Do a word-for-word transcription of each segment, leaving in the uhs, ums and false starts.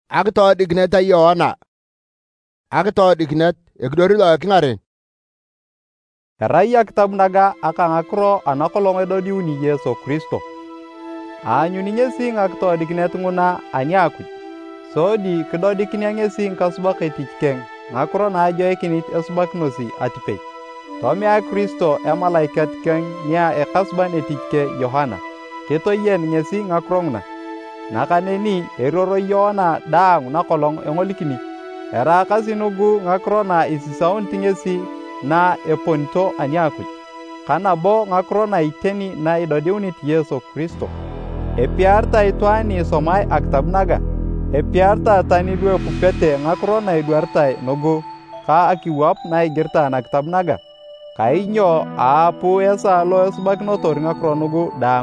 Akto dignet a Yohana. Akto dignet ekdori lo kingaren. Eraya kitab naga aka ngakro anakolong edodiuni Yesu Kristo. Anyuni nyesi ngakto dignet nguna ani akuj. Sodi kidodikini ngesi ngkasbak etikeng ngakro na ajo ekinit esbak nosi atipej. Tomi a Kristo emalaikat keng nia ekasban etike Yohana. Keto yen nyesi ngakro nguna. Nakaneni eroro Yohana daang nakolong engolikini. Era kasinugu ngakro na isisaun tingesi na eponto ani akuj. Kana bo ngakro na iteni na idodiunit Yesu Kristo. Epiarta itwani somai aktab naga. Epiarta tani dua pupete ngakro na iduarta nogo ka akiwap na igirta na kitab naga. Kainyo apu esa lo esbak notor ngakro nogo daang.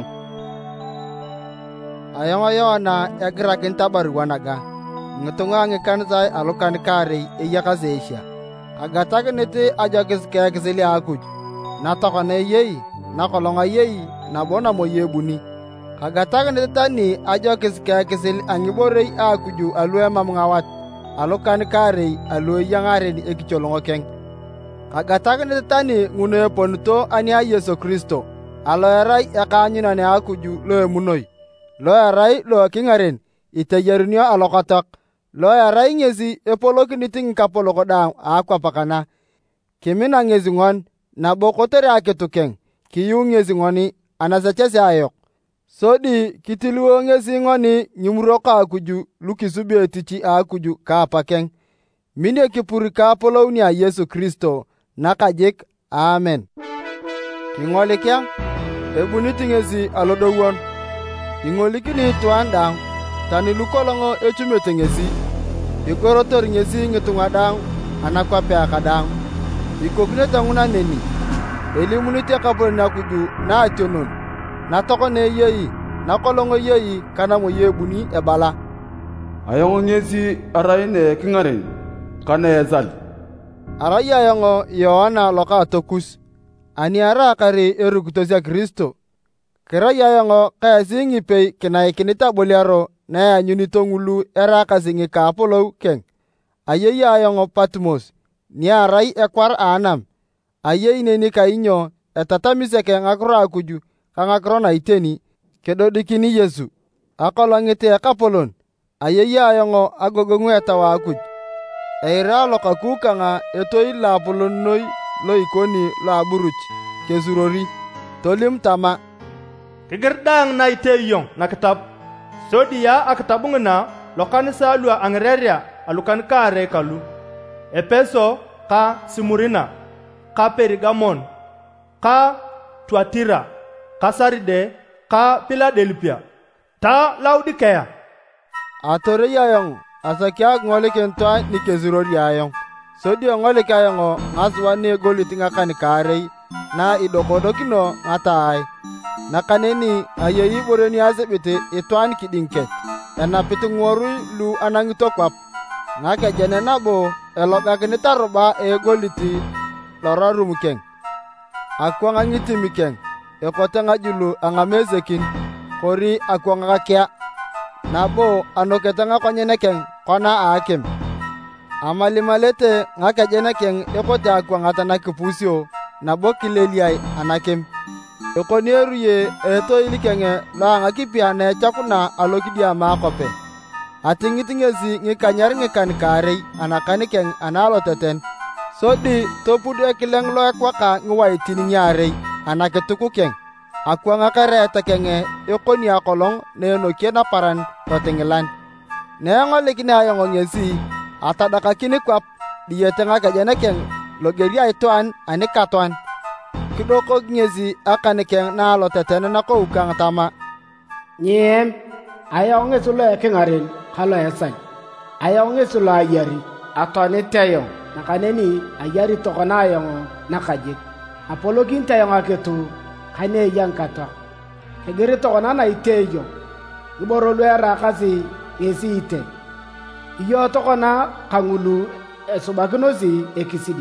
Ayong Yohana egrakin tabaru wanaga. Ngetunga ngekanzai alukan kari iyakazesha. Agatag nete ajagis kekzili akuj. Natokone yei, nakolonga yei, nabona mo yebuni. Agatag nete tani ajagis kekzili angiborei akuju alue mamngawat. Alukan kari alue yangaren ekicholongo keng. Agatag nete tani ngune ponto ania Yesu Kristo. Alo erai ekanyina ne akuju lo emunoi. Lo erai lo kingaren itayarunio alokatak. Lo erai ngezi epolokiniting kapoloko daang akwa pakana. Kimina ngezi ngon na bokotere aketukeng. Kiyu ngezi ngoni anasachese ayok. Sodi kitiluo ngezi ngoni nyumuroka akuju lukisubi etichi akuju kaapakeng. Mine kipuri kaapolouni a Yesu Kristo nakajik. Amen. Kingolikya ebuniti ngezi alodowon. Ingolikini tuan dang tani lukolongo echumete ngezi. Igorotor ngezi ngetunga dang anakwa pe akadang. Ikogneta nguna neni. Elimunite kapolo nakuju na ationon. Natoko ne yei, nakolongo yei kana mo yebuni ebala. Ayongo ngezi araine kingaren kana ezal. Araya ayongo Yohana loka tokus. Ani ara kari erukutosia Kristo. Kera yayongo kaya singi pei kena ikinita boliaro na ya nyunito ngulu era kasingi kapolo keng. Aye yayongo Patmos ni arai ekwar anam. Aye ineni kainyo etatamise ke ngakro akuju ka ngakro na iteni kedo dikini Yesu. Akolongite ekapolon. Aye yayongo agogongu etawa akuj. Eira lokakuka nga etoi lapolon noi lo ikoni lo aburuch kesurori. Tolim tama. Kigirdang na iteyong na kitab. Sodiya akitabung na lokan sa lua angreria alukan kare kalu. Epeso ka Simurina, ka Perigamon, ka Tuatira, ka Saride, ka Philadelphia, ta Laodikea. Atore yayong asakya ngole kentwa ni kezurori yayong. Sodiya ngole kayong ngaswane golitinga kan kare na idokodokino ngatai. Nakaneni ayeyi boreni azebete etwan kidinket. Ena pitungworu lu anangito kwap. Ngake jene nabo elogakini taroba e goliti lora rumukeng. Akwa ngangiti mikeng. Ekote ngajulu angamezekin. Kori akwa ngakya. Nabo anokete ngakonyenekeng kona aakim. Amalimalete ngake jene keng ekote akwa ngatana kipusio. Nabo kileliai anakim. Ekonieru ye eto ilikenge la ngakipia ne chakuna alokidia makope. Atingitingezi ngikanyar ngikan karei anakanikeng analo teten. Sodi topudu ekileng lo ekwaka ngwaitini nyarei anaketukukeng. Akwa ngakare etekenge ekoni akolong ne nokie na paran totingilan. Ne ngolikini ayongo ngezi atadakakini kwap diyete ngakajenekeng logeria ituan anikatuan. Kidoko ngezi akanikeng na lo tetene na ko ukang tama. Nyem ayong ngesula kengarin kalo esal. Ayong ngesula ayari atone tayong nakaneni ayari tokona ayong nakajik. Apolo kinta ayong aketu kane yang kata. Kegeri tokona na itejo. Iboro luera kasi ngesi ite. Iyo tokona kangulu esubagnozi ekisidi.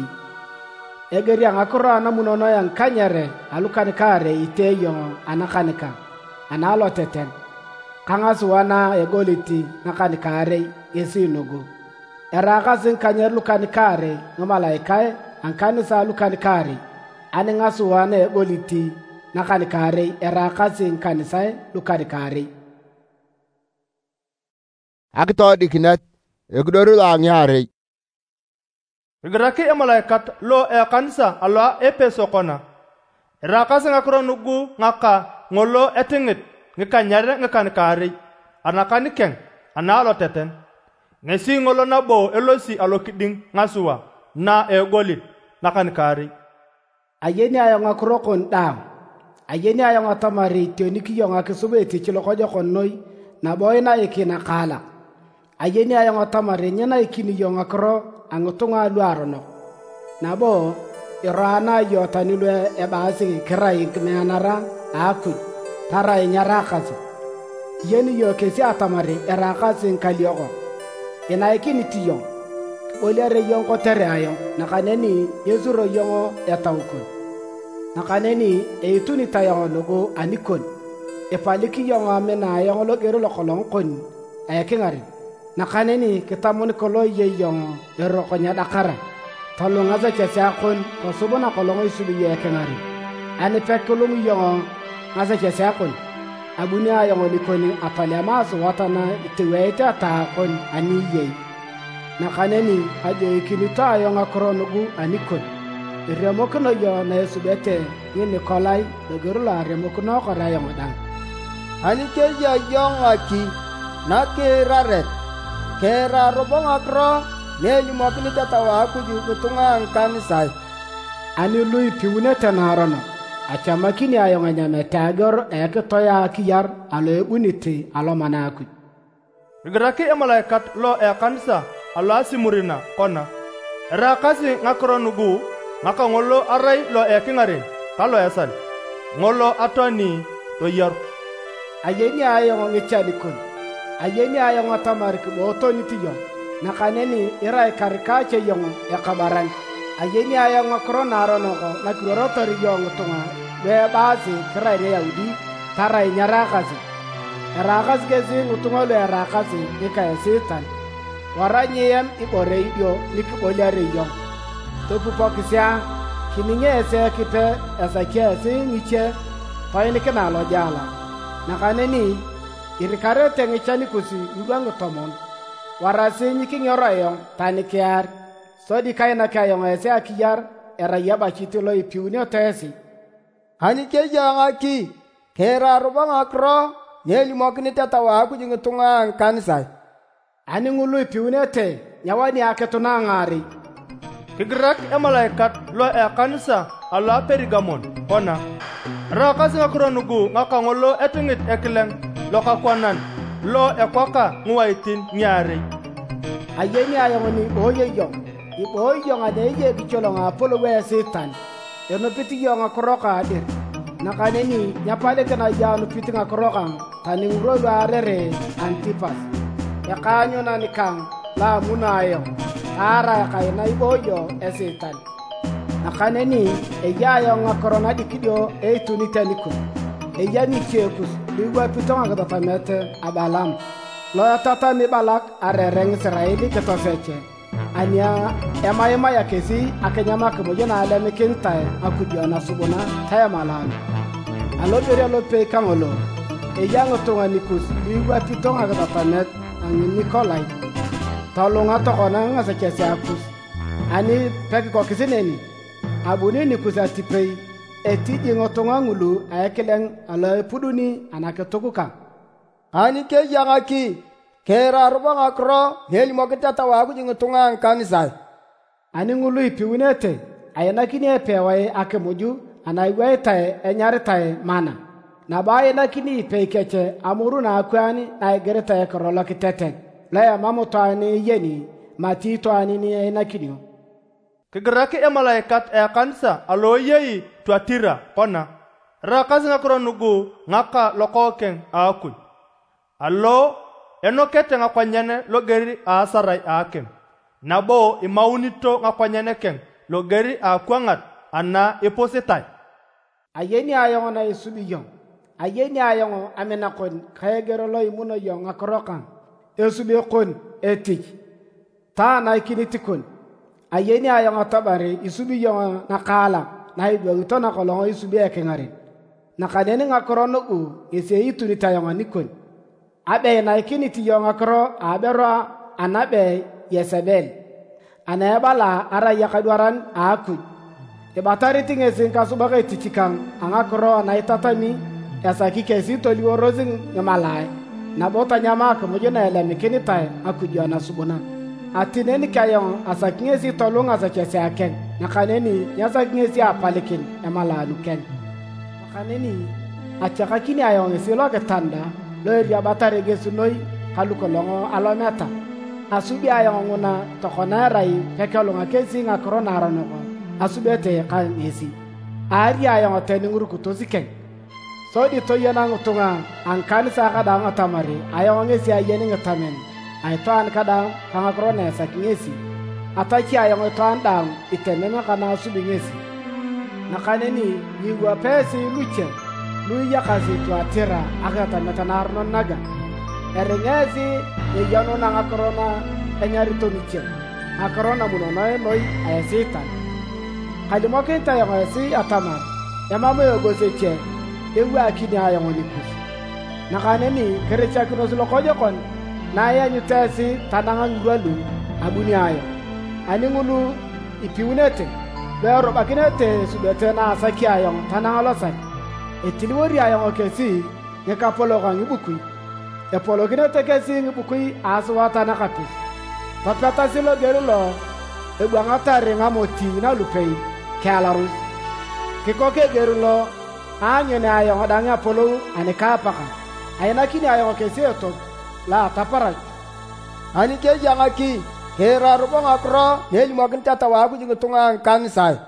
Egeri ang akura na munono yang kanyare alukan kare iteyo anakanika analo teten. Kangaswana egoliti nakani kare yesi nugu. Erakasin kanyer lukani kare ngamalaikai ankanisa lukani kare. Ani ngaswana egoliti nakani kare erakasin kanisa lukani kare. Akito dikinet egdoru langyare. Igraki emalaikat lo e kanisa alo Efeso kona. Erakasin ngakro nugu ngaka ngolo etingit ngikanyare ngikan kare. Anakani keng analo teten. Ngesi ngolo nabo elosi alo kiding ngasua na egolit nakan kare. Ayeni ayo ngakro kon dam. Ayeni ayo ngatamari tioniki yo ngakisubeti chilokojo konnoi na boy na ikina kala. Ayeni ayo ngatamari nyana ikini yo ngakro angutunga luarono. Nabo irana yo tanilwe ebasi kirai kmeanara aku tarai nyarakasi. Yeni yo kesi atamari erakasi nkalioko. Ina ikini tiyo. Oliare yonko tere ayo nakaneni yezuro yongo etawukun. Nakaneni eituni tayongo nugu anikon. Epaliki yongo amena yongo logero lokolong kon ayakingari. Nakaneni kitamuni kolo ye yongo erokonya dakara. Talungaza chese akon kosubona kolongo isubi ye kengari. Ani pekulungu yongo ngaza chese akon. Abuni ayongo nikoni apaliamasu watana itiweite atakon ani ye. Nakaneni aje ikinita ayonga kronugu anikon. Iremokuno yo na esubete ni Nikolai dogurula remokuno kora yonga dang. Anike ya yonga ki na keraret. Kera robonga kro ne yumokini tatawa akuju kutunga kanisa. Ani lui piune tenarono. Achamakini ayonga nyame tagor eke toya kiyar alo ebuniti alo manaku. Igraki emalaikat lo e kanisa alo asimurina kona. Erakasi ngakro nugu ngaka ngolo arai lo e kingare kalo esan. Ngolo atoni to yar. Ayeni ayonga ngichalikun. Ayeni ayonga tamariki botoni tiyo. Nakaneni irai karikache yongo ya kabaran. Ayeni ayonga kronarono ko nakirorotori yongo tunga. Be basi kirai ne yaudi tarai nyarakasi. Erakasi kesi ngutunga lo erakasi nika esitan. Waranyem ibore yo nikiboliare yo. Topu pokisia kininge ese kipe esakia ese ngiche toyini kina lo jala. Nakaneni irikarete ngichani kusi ngwango tomon. Warasi nyikingoro yo tanikiar. Sodi kaina kayo ese akiyar era yaba chitilo ipiuni otesi. Anike yanga ki kera robonga kro ne yumokini tatawa akuju kutunga kanisa. Ani ngulu ipiunete nyawani aketuna ngari. Kigrak emalaikat lo e kanisa alo Perigamon kona. Rakasi ngakro nugu ngaka ngolo etingit ekleng lo kakwanan lo ekwaka nguwaitin nyari. Ayeni ayongoni oye yong. Ipo yong adeye bicholo ngapolo we setan. Eno piti yong akroka adir. Nakaneni nyapale kana yanu piti ngakroka tani nguro arere Antipas. Yakanyo na nikang la munayo ara kaina iboyo esetan. Nakaneni eyayo ngakorona dikidio eituniteniko. Eyani chekus liwa pitonga katatamete abalam. Lo tata mi balak arereng Israeli ketofeche. Anya ema ema ya kesi akenyama kemojana ale mekintae akudiona subona taya malan. Alo bere lo pe kangolo. Eyango tonga nikus liwa pitonga katatamete angin Nikolai. Talonga tokona ngasa kesi akus. Ani peki kwa kisineni. Abuni nikus atipei. Eti jingotonga ngulu ayakeleng ala puduni anaketukuka. Ani ke yanga ki kera robonga kro ne yumokini tatawa akuju kutunga kanisa. Ani ngulu ipiunete ayana kini epewae akemuju anaiwaitae enyaritae mana. Nabaye na kini peikeche amuru na akwani na egereta korola kitete. Laya mamutani yeni matito anini na kinio. Kigraki emalaikat e kanisa alo yei Tuatira kona. Rakasi ngakro nugu ngaka lokokeng akun. Alo enokete ngakwanyane logeri asarai akem. Nabo imaunito ngakwanyane keng logeri akwangat ana ipositai. Ayeni ayona isubiyon. ayeni ayong amenakon kayegero lo imuno yong akrokan esube kon etik ta na kinitikon ayeni ayong atabare isubi yong nakala na ibo utona kolong isubi ekengare nakanene ngakrono u ese ituni tayong anikon abe na kiniti yong akro abero anabe Yesebel anayabala ara yakadwaran aku e batari tingesin kasubaka titikang angakro na itatami yasaki kesi toli worozin ngamalae na bota nyama ko mojona ele mikini tai akujwa na subona atineni kayon asakingesi tolunga sa kesi aken nakaneni yasakingesi apalikin emala luken nakaneni achakakini ayon esilo ketanda loeri abatari gesunoi kalukolongo alometa asubi ayon nguna tokona rai kekelunga kesi ngakro na ronoko asubete kan esi ari ayon teninguru kutoziken sodi to yana ngutunga angkan sa kada ngatamari ayon ngesi ayeni ngatamen ay to an kada kanga krone sakingesi ataki ayon to andang itemema kana asubi ngesi nakaneni yiwa pesi luche luya kasi to atira agata metanarno naga erengesi yano nanga krona enyari to luche akrona munonoy noy ayesitan Kali mokenta yang asi atamar. Yamamu yogoseche. Ewu akini ayang onikus. Nakaneni kerecha kuno sulokojo kon. Naya nyutasi tanangan ngwalu abuni ayo. Ani ngulu ipiunete. Bero bakinete subete na asaki ayang tanangan losak. Etiliwori ayang okesi nyeka polo kang ibukui. E polo kinete kesi ngibukui aswa tanakapis. Tatata silo gerulo. Ebu angatare ngamoti na lupei. Kalarus kikoke gerulo anyone ayo adanya polo aneka paka ayana kini ayo keseto la tapara ani ke jangaki hera rubo ngakro neli mokin tata wagu jingu tunga kansai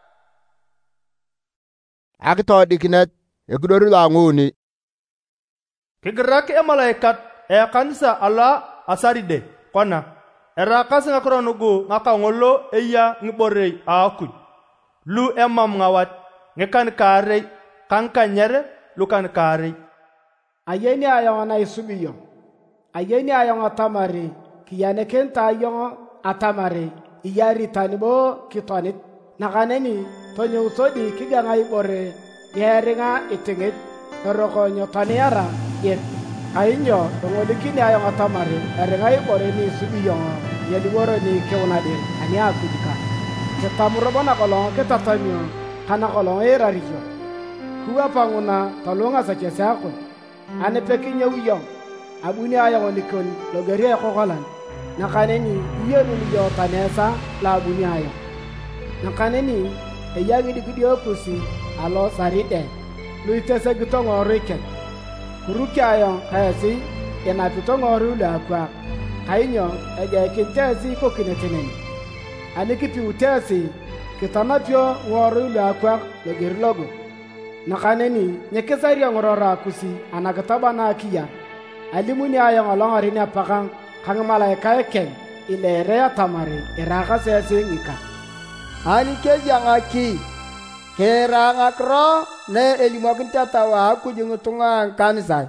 akto dikinet egdoru la nguni kigraki e malaikat e kanisa ala asaride kona era kasa ngakro nugu ngaka ngolo eya ngiborei aku lu emam ngawat ngekan kare kanka nyere lu kan kare ayeni ayong na isubiyo ayeni ayong atamari kiyane kenta ayong atamari iyari tanibo kitonit nakaneni tonyo usodi kiganga ibore yeringa itingit roko nyotaniara yen ayinyo ngolikini ayong atamari yeringa ibore ni isubiyo yeliworo ni kewnadir ani akudika ketamurobona kolong ketatamyo kana kolong erariyo kuwa panguna talonga sa kesako ane pekinya uyong abuni aya ngolikon logeria kokolan nakaneni yenu yo tanesa la abuni aya nakaneni eyagi digidio kusi alo saride luitese gitongo reken kuruki aya kasi ena pitongo rula kwa kainyo eje kintesi kokinetenen Aniki pi utesi kitanapyo ngoro ila kwa logeri logo nakaneni nyekesari ngorora kusi anakataba na akia alimuni aya ngolongari ni apakang kang malaika eken ile rea tamari iraka sese ngika Anike jangaki kera ngakro ne elimokin tatawa aku jungutunga kanisa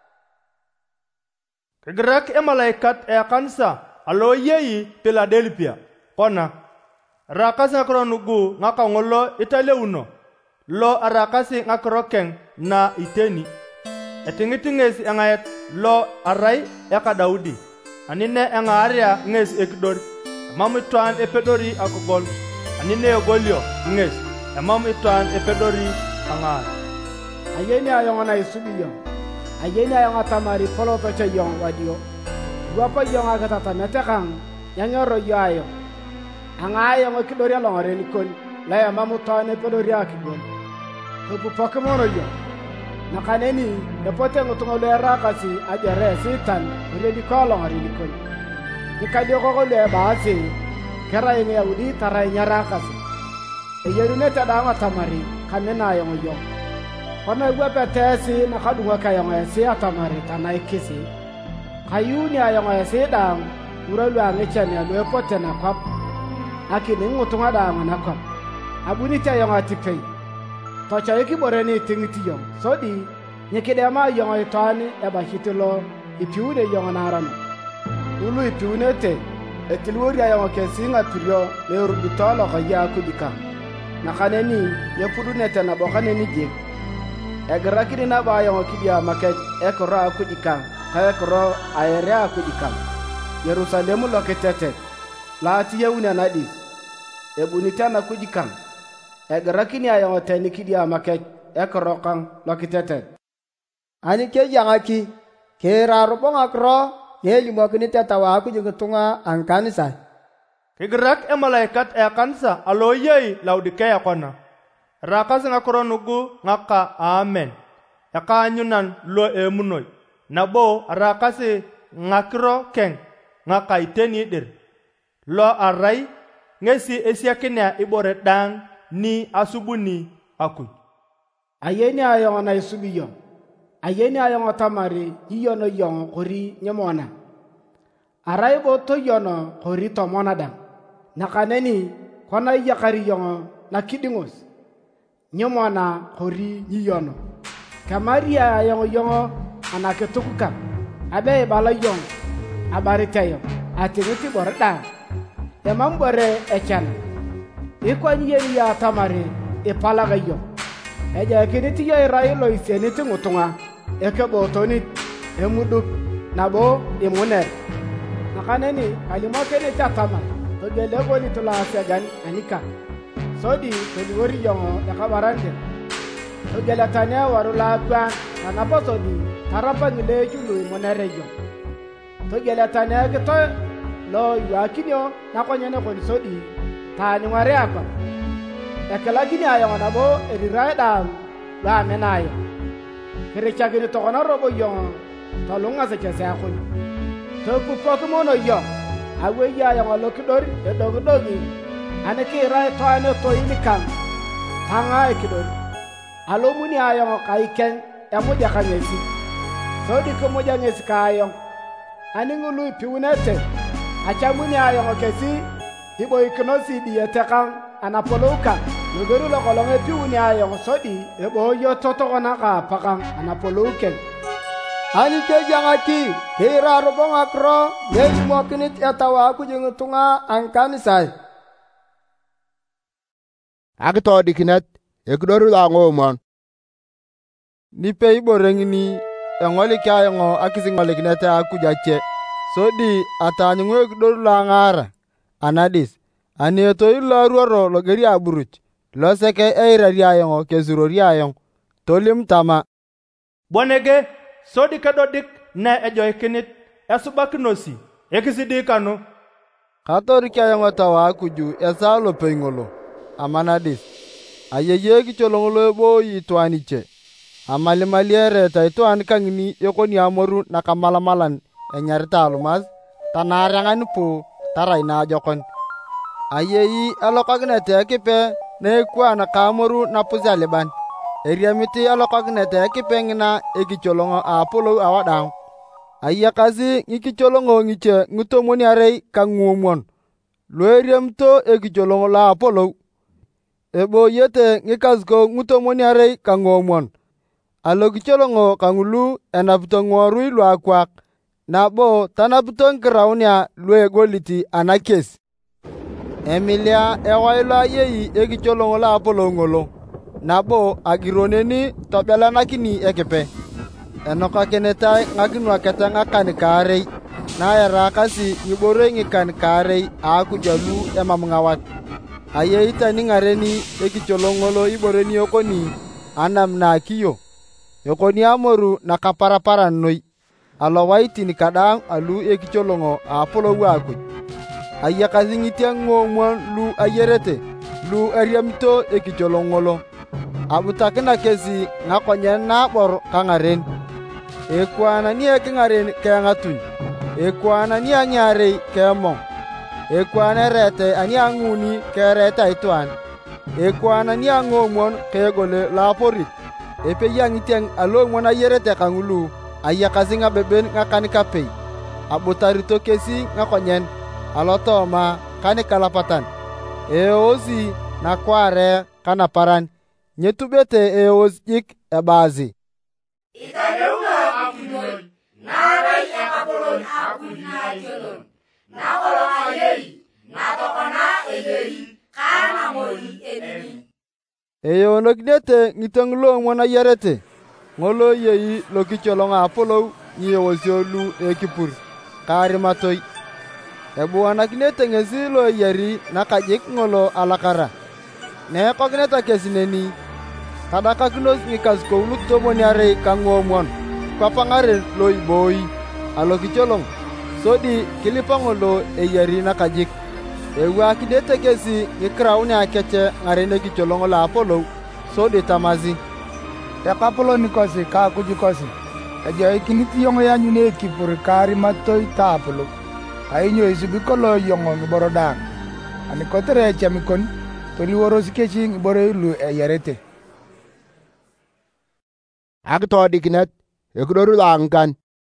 Kigrak e malaikat e kanisa alo yeyi Philadelphia kona rakasi ngakro nugu ngaka ngolo italeuno lo arakasi ngakro keng na iteni etingitingesi engayet lo arai eka Daudi anine engaria nges ekdor mamu tuan epedori akugol anine ogolio nges mamu tuan epedori angar ayeni ayong na isubiyo ayeni ayong atamari polo toche yong wadio guapa yong agatata metekang yangero yayo angayo ngokidori alongare nikon la ya mamu tane pedori akigol to Pokemon yo nakaneni epote ngotungo le rakasi ajere sitan re di kolongare nikon nikadio ko le baasi kera yenge udi tarai nyarakasi eyerune tada tamari kamena yo yo kono gwa petesi nakadunga kayo ngesi atamari tanai kisi kayuni ayo ngesi dang uralu angechani alo epote na kwap akini ngutunga da manakwa abuni ta yong atipei to cha yiki boreni tingiti yong sodi nyikidema yong itwani ebahitilo ipiune yong narano ulu ipiune te etilwori ayong kesinga turio neurubitolo kaya kudika nakaneni nyepudunete nabokaneni jik egerakini naba ayong kidia maket ekoro akudika kaya ekoro ayere akudika Yerusalemu lokitete laati yeune nadis ebunitana kudika egerakini ayong teni kidia maket ekoro kang lokitete ani ke yangaki ke rarubong akro yelimokini tetawa aku jeung tunga angkanisa Kigerak e malaikat e kanisa alo yei Laodikea kona rakas ngakro nugu ngaka amen eka anyunan lo emunoi nabo rakasi ngakro keng ngaka iteni dir lo arai ngesi esiakinya ibore dang ni asubuni aku ayeni ayong na isubiyo ayeni ayong tamari yiyono yong kori nyemona arai boto yono kori tomona dang nakaneni kona yakari yong nakidingos nyemona kori yiyono kamaria ayong yong anaketukuka abe bala yong abaritayo atinguti borda emambore echan ikwani yeni ya tamari ipalaga yong eja kiniti ya irailo iseniti ngutunga eke botonit emuduk nabo imuner nakaneni kalimo kene chatama togele goni tula segan anika sodi toliwori yongo yakabarande togele tane warula kwa anaposodi tarapa ngile chulu imunere yong togele tane kito lo yakinyo nakonyene koni sodi tani ngware akwa ekala gini ayong nabo erirai dam la menayo kerecha gini tokona robo yong tolunga se kese akun to ku pokmono yong awe ya ayong lo kidori e dogo dogi ane ki rai to ane to inikan tanga ikidori alo muni ayong kaiken e moja kanyesi so di ko moja ngesi kayong ani ngulu piunete acha muni ayong kesi ibo iknosi di etekan anapoluka nuguru lo kolonge piuni ayong sodi ebo yo totokona ka pakang anapoluken ani ke jangaki ke rarobong akro yelimokini etawa aku jeung tunga angkanisai Agto dikinet ekdoru lango mon ni pei borengni engoli kayongo akisingoli kinete aku jache sodi atanywe ekdoru langara anadis ani to illa ruoro lo geri aburuch lo seke eira riayong ke zuro riayong tolim tama bonege sodi kadodik ne ejoy kinit esubaknosi ekisidikano katori kayong tawa kuju esalo pengolo amanadis ayeye ki cholongolo bo yitwaniche amali maliere taitwan kangni yokoni amoru nakamalamalan enyarita alumas tanarangan pu taraina jokon ayeyi alokagnete kipe ne kwa kamoru na puzaliban eriamiti alokagnete kipe ngina ekicholongo apolo awadang ayakazi ngikicholongo ngiche ngutomoni arei kangumon loeriamto ekicholongo la apolo ebo yete ngikazko ngutomoni arei kangumon alokicholongo kangulu enapto ngorui lwakwak nabo tanapto ngraunia lwegoliti anakes Emilia ewailo yeyi ekicholongo la apolo ngolo nabo agironeni tobela nakini ekepe enoka kenetai ngakinwa keta ngakani karei na era kasi ngibore ngikan karei aku jalu emam ngawat ayeyi tani ngareni ekicholongo lo iboreni yokoni anam na kiyo yokoni amoru nakapara-para noi alowaiti nikadang alu ekicholongo apolo waku ayakazi ngitiang ngomwan lu ayerete lu ariamto ekicholongolo abutakina kesi ngakonyen na bor kangaren ekwana ni ekingaren kengatuny ekwana ni anyare kemong ekwana rete ani anguni kereta itwan ekwana ni angomwan kegole laporit epe yangitiang alongwan ayerete kangulu ayakazi ngabeben ngakani kapei abutarito kesi ngakonyen alotoma kani kalapatan eozi na kware kana paran nyetubete eoz ik ebazi eyonokinete ngiteng lo ng'won ayerete ng'olo yei lo kicholong apolou nyiyewosio lu ekipur kaarimatoi ebuanakinete ng'esi lo eyari nakajik ng'olo alakara neekokineta kesi neni tadakakinos ng'ikasukou lutomoniarei ka ng'omon kwapang'aren lo iboi alo kicholong sodi kilipa ng'olo eyari nakajik ewaakinete kesi ng'ikiraun akece ng'aren ekicholong lo apolou sodi tamasi ekapoloni kosi kaakuju kosi ejoikinit yong ianyuni ekipur kaarimatoi ta apolou kainyo isubi kolo yong ng'iboro daang ani kotere echamikon toliworosi kechi ng'iboro ilu eyarete akitoodikinet ekidoru loang'an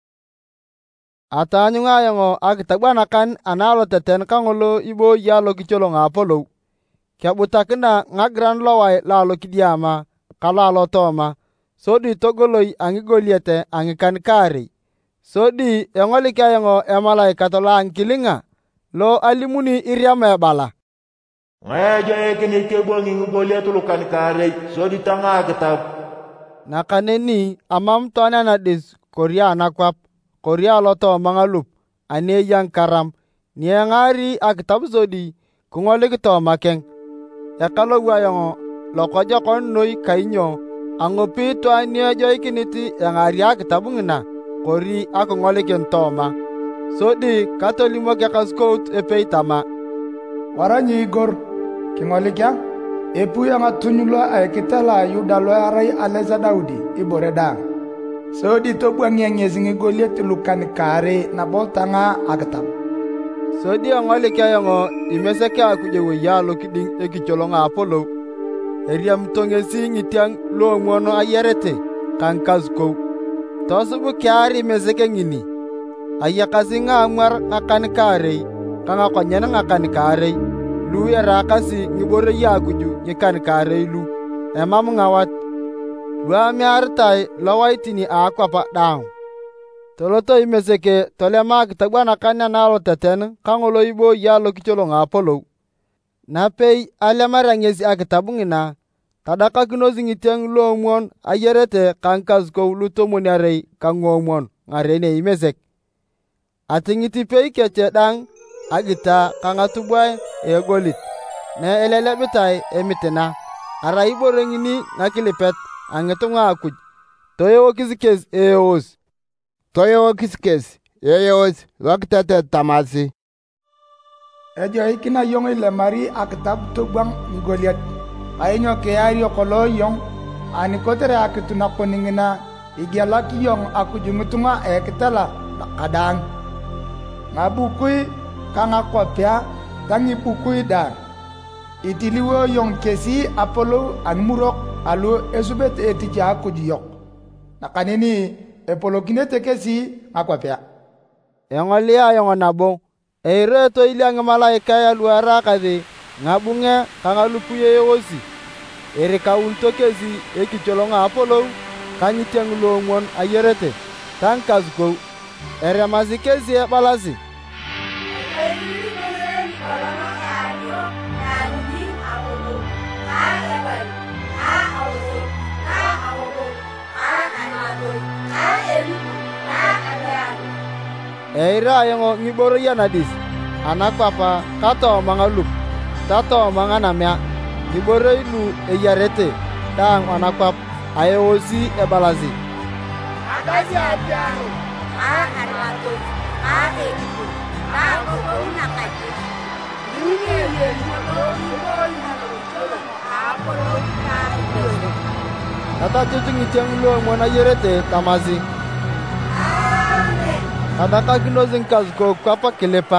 ataanyung'a yong'o akitabwanakan analo teten kang'olo iboi alo kicholong apolou kebutakina ng'agiran lowai lalo kidiama ka lalo tooma sodi togoloi ang'igoliete ang'ikan kaarei sodi eng'olik ayong'o emalaikat lo ang'ikiling'a lo alimuni iriama ebala ng'ejo ekinit kebwang'i ng'igoliet lukan kaarei sodi tang'a kitab nakaneni amam toana nadis kori anakwap kori alotooma ng'alup ani eyang karam nieng'ari akitab sodi king'olik tooma keng ekalou ayong'o lokojokon noi kainyo ang'opi itwaan ni ejoikinit eng'ari akitab ng'ina kori aking'olikin tooma sodi katolimok ekasukout epei tama wara nyiigor king'olikia epui ang'atuny lo aikitela ayuda lo erai alesa daudi ibore daang sodi tobwang'ie ng'esi ng'igoliet lukan kaare nabo tang'a akitab sodi eng'olik ayong'o imesek akuj ewoi alo kiding ekicholong apolou eriamito ng'esi ng'itiang lo ng'wono ayerete ka ng'ikasukou tosubu kiar imesek ng'ini ayakasi ng'aang'war ng'akan kaarei ka ng'akonyen ng'akan kaarei lu eraakasi ng'iborei akuju ng'ikan kaarei lu emam ng'awat lu amiaritae lowaitini aakwapa daang toloto imeseke tolema akitabwanakan analo teten kang'olo iboi alo kicholong apolou napei alemarea ng'esi akitab ng'ina tadakakinos ng'itieng lo ng'won ayerete ka ng'ikasukou lutomoniarei ka ng'omon ng'aren eimesek ating'it ipei kece dang agita ka ng'atubwae egolit ne elelebitae emitina arai ibore ng'ini ng'akilipet ang'itung'a akuj toewokis kes eewos toewokis kes eewos lokitetet tamasi ejoikina yong ilemari akitab tobwang ng'igoliet kainyo kiario kolo yong ani kotere akitunakoni ng'ina igelaki yong akuju ng'itung'a ekitela kadaang ng'abukui ka ng'akwapia ta ng'ibukui daang itiliwo yong kesi apolou ang'imurok alu esubet etich akuj yok nakaneni epolokinete kesi ng'akwapia eng'olia ayong'o nabo eire toilia ng'imalaikae alu eraakasi ng'abung'e ka ng'alupui eosi erikaunito kesi ekicholong apolou ka ng'itieng lo ng'won ayerete ta ng'ikasukou eremasi kesi ebalasi eira ayong'o ng'iboroi anadis anakwapa katooma ng'alup tatooma ng'anamia ng'iboroi lu eyarete daang anakwap aeosi ebalasi Agasi apiaro, a armatos, a ekipur, a ng'okou nakajik ng'ing'eye ng'olo ng'iboi ng'alo cholo apolou ka ibesek tatatutu ng'itieng lo ng'won ayerete tamasi tadakakinos ng'ikasukou kwap kilipa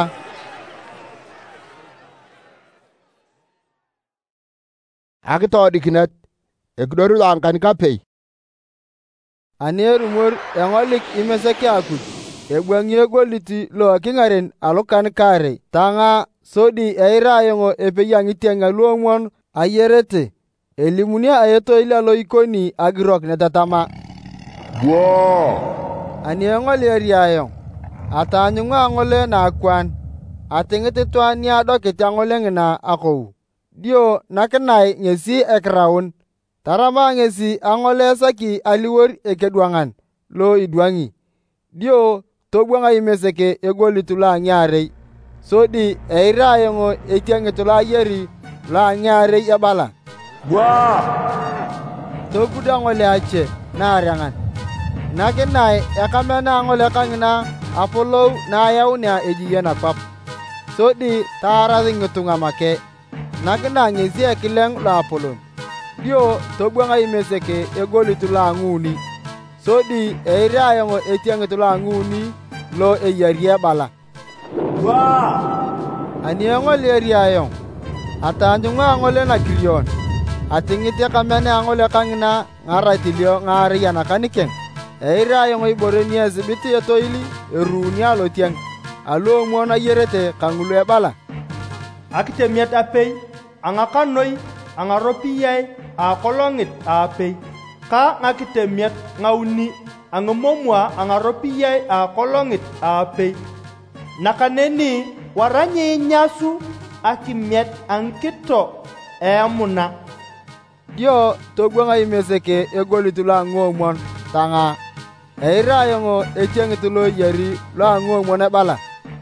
akitoodikinet ekidoru loang'an kapei ani erumor eng'olik imesek akuj ebwang'i egoliti lo king'aren alukan kaarei tang'a sodi eira ayong'o epei ang'itieng lo ng'won ayerete elimuni aetoil alo ikoni agirok netatama bwaa ani eng'oli eri ayong ataanyung'a ang'ole naakwaan ating'it itwaan ni adokit ang'ole ng'ina akou dio nakinai ng'esi ekiraun Tarama ngesi ang'olesaki aliwor ekedwangan lo idwangi. Dio tobwanga imeseke egolitu la ang'arei. Sodi eira ayongo etiangitu la yeri la ang'arei ebala. Bwa! Toguda ng'ole ache na arangan. Nakinai ekamena ng'ole kangina apolou na ayaunia ejiyen akwap. Sodi taarasi ng'itunga make. Nakina ngesi ekileng lo apolon. Dio tobwanga imeseke egolitu la ang'uni. Sodi eira ayongo etiangitu la ang'uni lo eyari ebala. Bwa! Ani eng'ole eri ayong. Ataanjung'a ang'ole na kirion. Ating'it ekamene ang'ole kang'ina ng'aratilio ng'ari anakanike. Eira ayong iboreni esibiti etoili eruuni alotiang. Alo ng'uon ayerete kang'ulu ebala. Akitemiet apei, ang'akanoi, ang'aropiyai, akolong'it apei. Ka ng'akitemiet ng'auni, ang'omomua ang'aropiyai akolong'it apei. Nakaneni waranyi nyasu akimiet ang'kito eamuna. Dio tobwanga imeseke egolitu la ng'omon tang'a. Eira ayongo etiangitu lo yeri lo ang'omon ebala.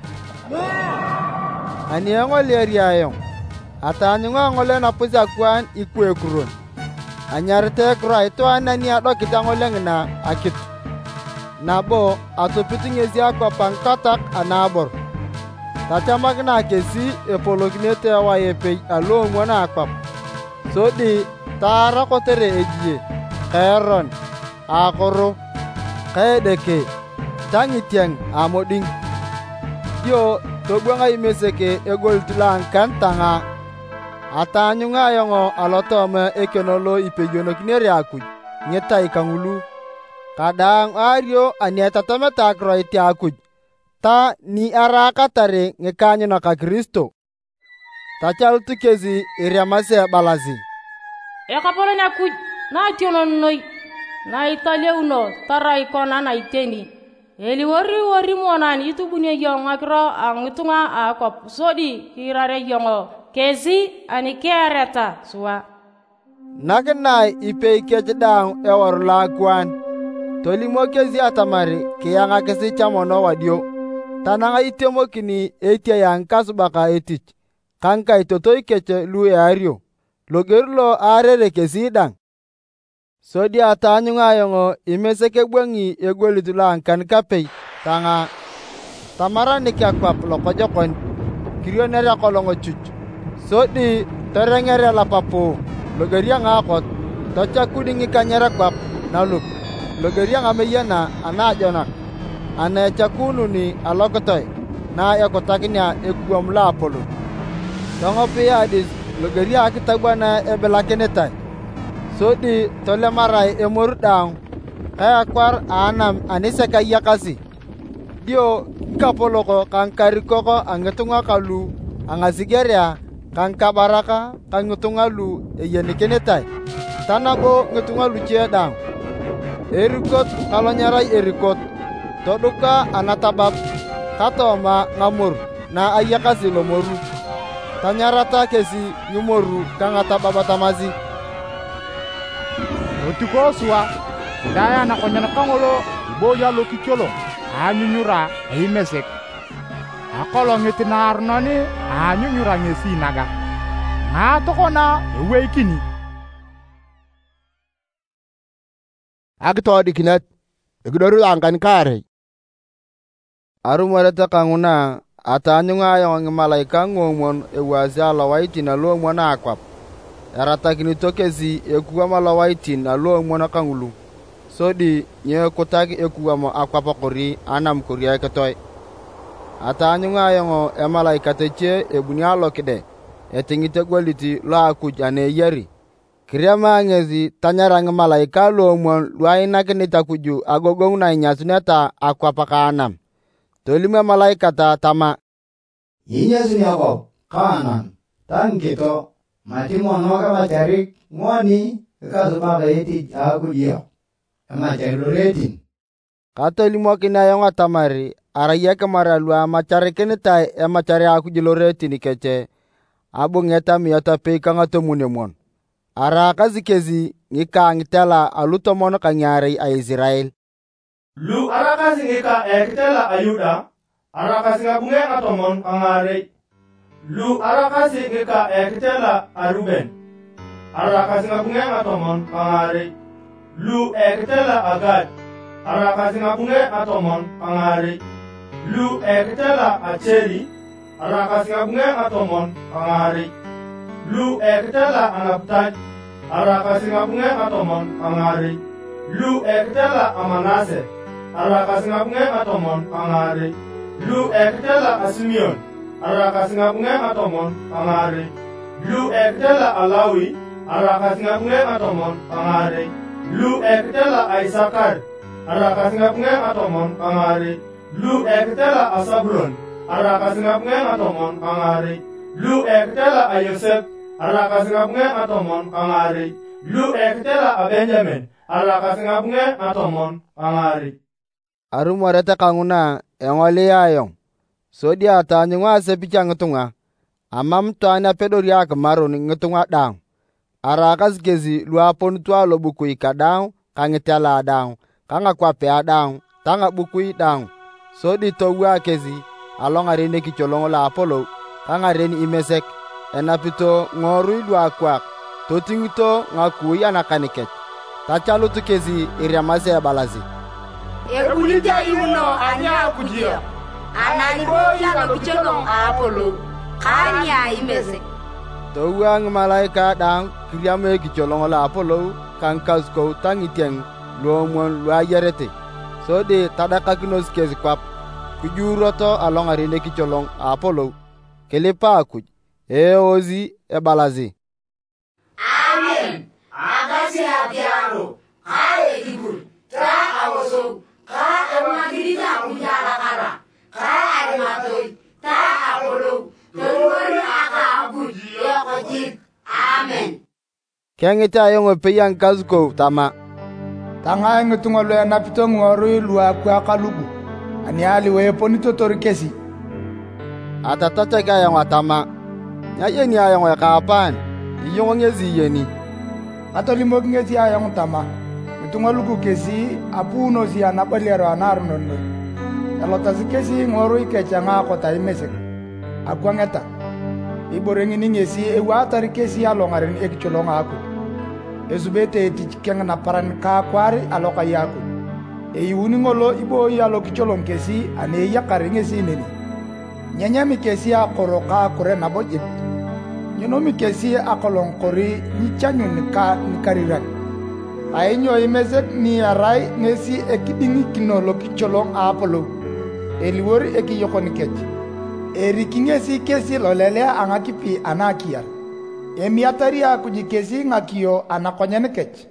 Ani eng'ole eri ayong. Ataanyung'a ng'ole napus akwaan ikwe kuron. Anyarite ekuro aitwaan ani adokit ang'ole ng'ina akit. Nabo atopit ngesi akwap ang'katak anabor. Tachamakina kesi epolokinete ewa epei alo ng'uon akwap. Sodi taara kotere ejie, keeron, akoro, keedeke, tang'itiang amoding. Dio tobwanga imeseke egolitu la ang'kan tang'a. Ataanyung'a ayongo alotome ekeno lo ipeyonokinere Akuj ng'itai kang'ulu. Kadaang ario ani etatameta akiro iti Akuj. Ta ni araakatare ng'ikanyuna ka Kristo. Tachalutu kesi iriamasi ebalasi. Ekapolon Akuj na ationonoi na italeuno tara ikona na iteni. Eliwori wori monan itubunye yong akiro ang'itung'a akop sodi kirare yongo kesi ani kereta suwa. Nakinai ipei kechidang ewor la akwaan. Tolimo kesi atamari kiyang'akisi chamono wadio. Tanang'a itemokini etia yang kasubaka etich. Kang'kai totoi keche lu eario. Loger lo arere kesi dang. Sodi ataanyung'a ayongo imeseke bwang'i egolitu la ang'kan kapei tang'a. Tamaraniki akwap lokojokon. Kirionere akolong'o chuch. Sodi tereng'ere lapapo. Logeria ng'akot. Tochakudi ng'ikanyere kwap nalup. Logeria ng'ameyana anaajonak. Ana echakununi alokotoi. Na ekotakinia ekuom la apolon. Tong'opi adis logeria akitabwana ebelakinitai. Sodi tolemarai emor daang. Kaya kwar anam aniseka yakasi. Dio kapoloko kangkarikoko ang'itung'a kalu ang'asigeria kangkabaraka kang'itung'a lu eyenikinitai. Tanabo ng'itung'a luche daang. Erikot kalonyarai erikot. Toduka anatabab katoma ng'amor na ayakasi lomoru. Tanyarata kesi ng'imoru kang'atababatamasi. Otiko suwa, daya na konyana kangolo, iboya lo kicholo, anyunyura eimesek. Akolong'it na arnoni, anyunyura ngesi naga. Ng'atokona eweikini. Agitodikinet, egidoru ang'kan kare. Arumorete kang'una ataanyung'a ayong ng'imalaika ng'omon ewasi alawaitin aloomon akwap. Eratakinito kesi ekuam alawaitin aloomon kang'ulu. Sodi nyekutak ekuam akwap kori anam kori eketoi. Ataanyung'a ayong emalaika teche ebuni alokide. Eting'ite goliti lo Akuj aneyeri. Kiriama ngesi tanyara ng'imalaika aloomon luainakinit Akuju agogong na inyasuneta akwap ka anam. Tolimu emalaikata tama. Yinyesuni akop kaanan tang'kito matimono kamacharik ng'oni ikasubaka etich Akuj emachari loretin. Katolimokin ayong atamari araya kemara lua macharikinitai emachari Akuj loretin keche abung'eta miyata pei kang'atomunemon. Arakasi kesi ngika ngitela alutomon kanyari a Israel. Lu arakasi ngika ekitela ayuda, arakasi ngabunge atomon kangare. Lu arakasi ngika ekitela aruben, arakasi ngabunge atomon kangare. Lu ekitela agad, arakasi ngabunge atomon kangare. Lu ekitela acheri, arakasi ngabunge atomon kangare. Lu ekitela anaptaj, arakasi ngabunge atomon kangare. Lu ekitela amanase, arakasi ngabunge atomon kangare. Lu ekitela asimion, arakasi ngabunge atomon kangare. Lu ekitela alawi, arakasi ngabunge atomon kangare. Lu ekitela aisakar, arakasi ngabunge atomon kangare. Lu ekitela asabron, arakasi ngabunge atomon kangare. Lu ekitela ayosef, arakasi ngabunge atomon kangare. Lu ekitela abenjamin, arakasi ngabunge atomon kangare. Arumorete kanguna engoli ayong. Sodi ata nyunga sepicha ngetunga. Amam tuanya pedori ak maron ngetunga dang. Arakas gezi luapon tua lo bukui kadang kangitela dang. Kanga kwape adang, tanga bukui dang. Sodi towa kezi along arene kicholong la apolo. Kanga reni imesek enapito ngorui lua kwak. Totingito ngakui anakaniket. Tachalu tu kezi iriamase ya balazi. Ekulita iuno anya kujia. Anani boya no kicholong apolo. Kanya imesek. Towang malaika dang kiriame kicholong la apolo kangkas ko tangitiang luomon lua yerete. So de tadaka kinos kezi kwap. Kujuroto along arene kicholong apolo. Kelepa akuj. E ozi e balazi. Amen. Agasi abiano. Kaya kibul. Tra awoso. Ka emagirita kujala kara. Ka arimatoi. Ta apolo. Tungori aka akuj. Yokojit. Amen. Kengita yung peyang kazuko tama. Tanga ngitungolo ya napito ngorui lua kwa kalugu. Aniali wepo tori kesi. Atatacha kaya yung atama. Ngayon niya yung kapan. Iyong ngezi yeni. Atolimog ngezi ayong tama. Ngitungolugu kesi apuno si anabalero anarnono. Elotasi kesi ngorui kechanga kota imesek. Agwangeta. Iborengi ngesi ewatari kesi alongarin ekicholonga aku. Ezubete tichikeng na paran ka kwari aloka yaku. E iuni ngolo ibo yalo kicholong kesi ane yakari ngesi nini. Nyanyami kesi akoroka kore na bojit. Nyonomi kesi akolong kori nichanyo nika nikarirak. Ainyo imesek ni arai ngesi ekidingi kinolo kicholong apolo. Eliwori eki yokoni kechi. Eri kingesi kesi lolelea angakipi anakiar. Emiatari akuji kesi ngakio anakonyene kechi.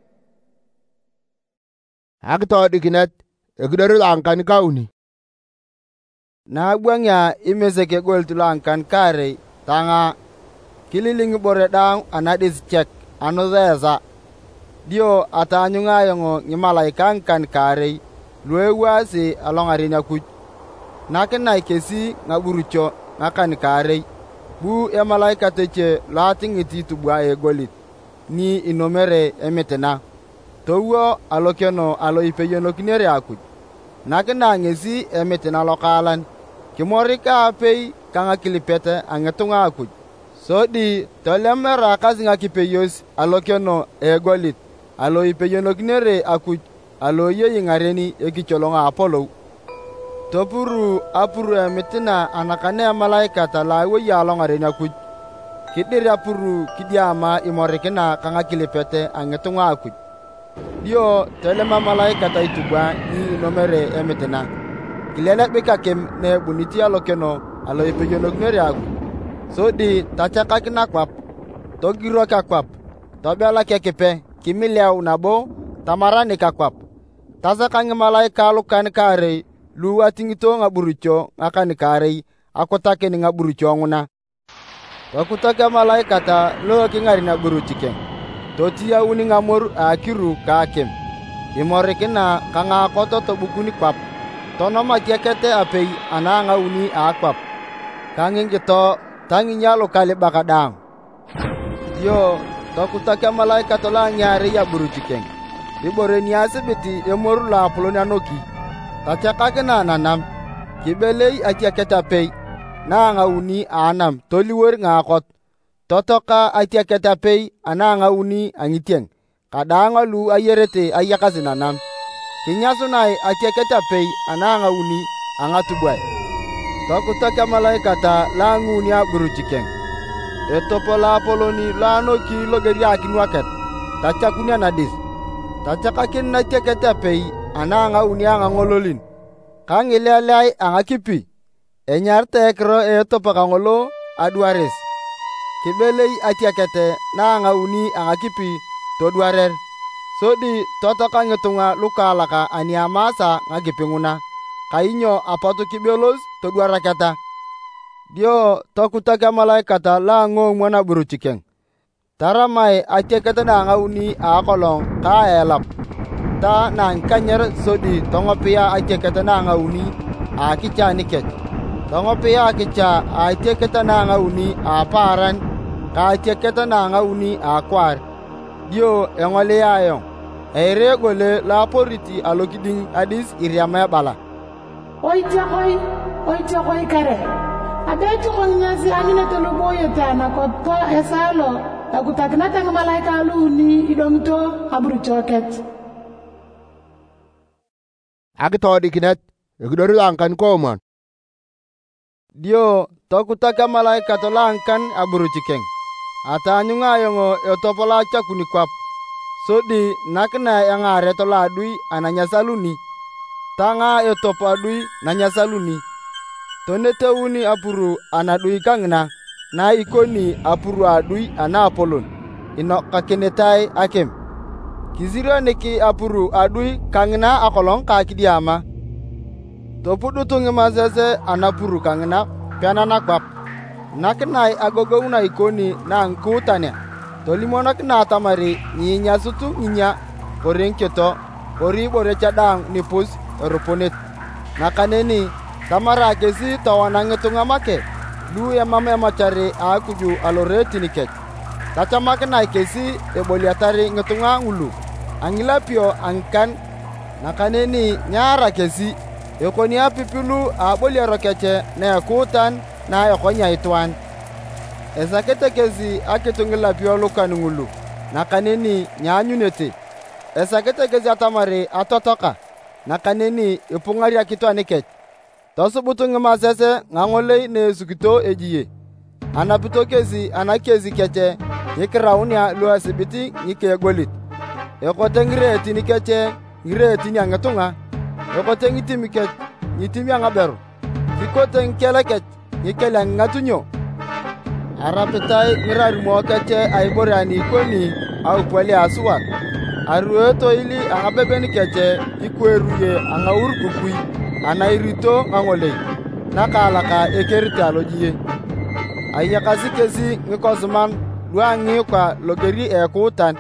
Akito dikinet ekidori langkan kauni. Na buangya imeseke gol tulangkan kare tanga kililing bore dang anadis cek anozeza. Dio atanyunga yongo ngimalaikang kan kare luewa si along arina kuj. Naken na kesi ngaburucho ngakan kare bu e malaika teche lating iti tubwa e golit ni inomere emetena. Towo alokeno alo ipeyono kinere akuj. Naken na ngesi emetena lokalan. Kimorika pei kanga kilipete angetunga akuj. So di tolemera kazinga kipeyos alokeno e golit. Alo ipeyono kinere akuj. Alo ye yingareni ekicholonga apolo. Topuru apuru emetina anakane malaika talawe yalonga reni akuj. Kidiri apuru kidiama imorikina kanga kilipete angetunga akuj. Dio telema malaika taitubwa ni nomere emetina. Kilele bika kem ne buniti alokeno alo ipeyono kinere akuj. So di tachaka kina kwap. Togiro ka kwap. Tobiala kekepe kimileu nabo tamarani ka kwap. Tasa kange malaika alukan kare luwa tingito nga burucho ngakan kare akotake ni nga burucho nguna. Wakutake malaika ta lo kingari na buruchike. Totia uni ngamur akiru kakem. Imorikina kanga koto to bukuni kwap. Tono makiakete apei ananga uni akwap. Kanging kito tangi nyalo kali bakadang. Yo tokutak emalaika tola ngiare yaburujikeng ibore niasibiti emoru loapolon anoki tachakakina nanam kibelei atiaket apei na ngauni anam toliwor ngakot totoka atiaket apei ana ngauni angitieng kadang alu ayerete ayakasi nanam kinyasunai atiaket apei ana ngauni angatubwai tokutak emalaika ta languni aburujikeng etopola apoloni lanoki logeriakin waket tachakunia nadis tachakakin natiaket apei ana ngauni angangololin kangilelai angakipi enyarte ekro etopo kangolo aduares kibelei atiakete na ngauni angakipi toduarer sodi totoka ngitunga lukalaka aniamasa ngakipinguna kainyo apotu kibelos toduaraketa dio tokutak emalaikata la ngong'uan aburujikeng taramai atiakete na ngauni akolong ka elap ta nang kanyer sodi tongopia atiakete na ngauni akicha nikech tongopia akicha atiakete na ngauni aparan ka atiakete na ngauni akwar dio engole ayo ere gole la poriti alokiding adis iriama bala oi jakoi oi jakoi kare abetu konyasi amina toloboyo tana ko to esalo akutakna tang malaika luni idongto aburu choket agto dikinet egdoru angkan komon dio tokutaka malaika to langkan aburu chikeng atanyunga yongo etopola chakuni kwap sodi nakna yangare to ladui ananya saluni tanga etopo adui nanya saluni toneteuni apuru anadui kangna na ikoni apuru adui ana apolon ino kakenetai akem kiziro neki apuru adui kangna akolong kakidiama topudu tungi mazese anapuru kangna pianana kwap naknai agogouna ikoni na nkutane tolimonak na tamari nyinya sutu nyinya korenketo kori bore chadang nipus eroponet nakaneni tamara kesi tawana ngetunga make du ya mama machare akuju aloreti nikech tacha makna kesi eboliatari ngetunga ngulu angilapio angkan nakaneni nyara kesi ekoni apipilu abolia rokeche na kutan na ekonya itwan esakete kesi akitungilapio lukan ngulu nakaneni nyanyunete esakete kesi atamari atotoka nakaneni ipungari akitwa nikech tosubutu ngimasese ngangolei ne sukito ejiye anapito kesi anakesi keche yikiraunia luasibiti yike golit ekote ngireti nikeche ngireti nyangetunga ekote ngitimi kech ngitimi angaberu kikote nkele kech ngikele ngatunyo arapitai ngirarumo keche aiboriani ikoni au pweli asuwat arueto ili angabebeni keche ikweruye angaur kukui anairito ngangolei nakalaka ekerite alojiye ayakasi kesi ngikosman luangi kwa logeri ekutan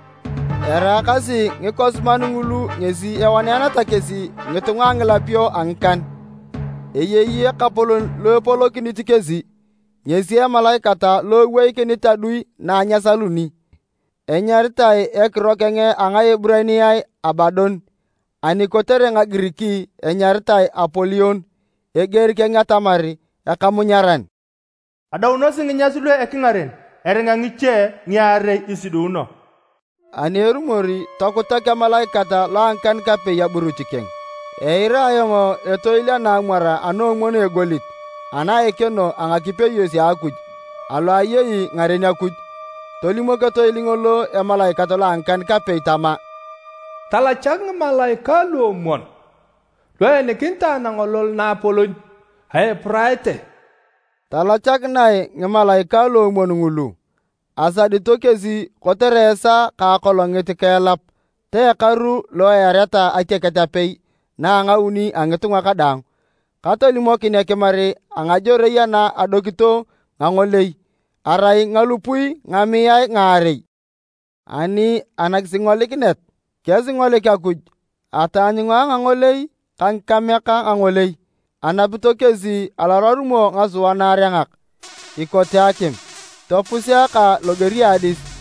erakasi ngikosman ngulu ngesi ewanianata kesi ngitunga ngilapio angkan eyeye kapolon loepolo kiniti kesi ngesi emalaikata lowei kinitadui na nyasaluni enyaritai ekirokenge anga Ebraniai Abadon anikotere nga Giriki enyaritai Apolion egerikenge tamari ekamunyaran adauno singinyasulu ekingaren erenga ngiche ngiare isiduno anerumori tokutaka malaikata lankan kape ya buruchikeng eira yongo etoilia na ngwara ano ngono egolit ana ekeno anga kipeyosi akuj alo ayeyi ngarenya kuj tolimoke toilingolo e malaikata lankan kape tama talachak malaika lo mon lo ene kinta nangolol na polon hay praite talachak nai ngemalaika lo mon ngulu asa ditokezi koteresa ka kolongeti kelap te karu lo yareta ateketa pei na ngauni angetunga kadang katolimokin ekemare angajore yana adokito ngangolei arai ngalupui ngamiyai ngarei ani anak singolikinet kesi ngolik akuj atanyunga ngangolei kankameka ngangolei anapito kesi alararumo ngasuwa narengak ikote akim topusiaka logeriadis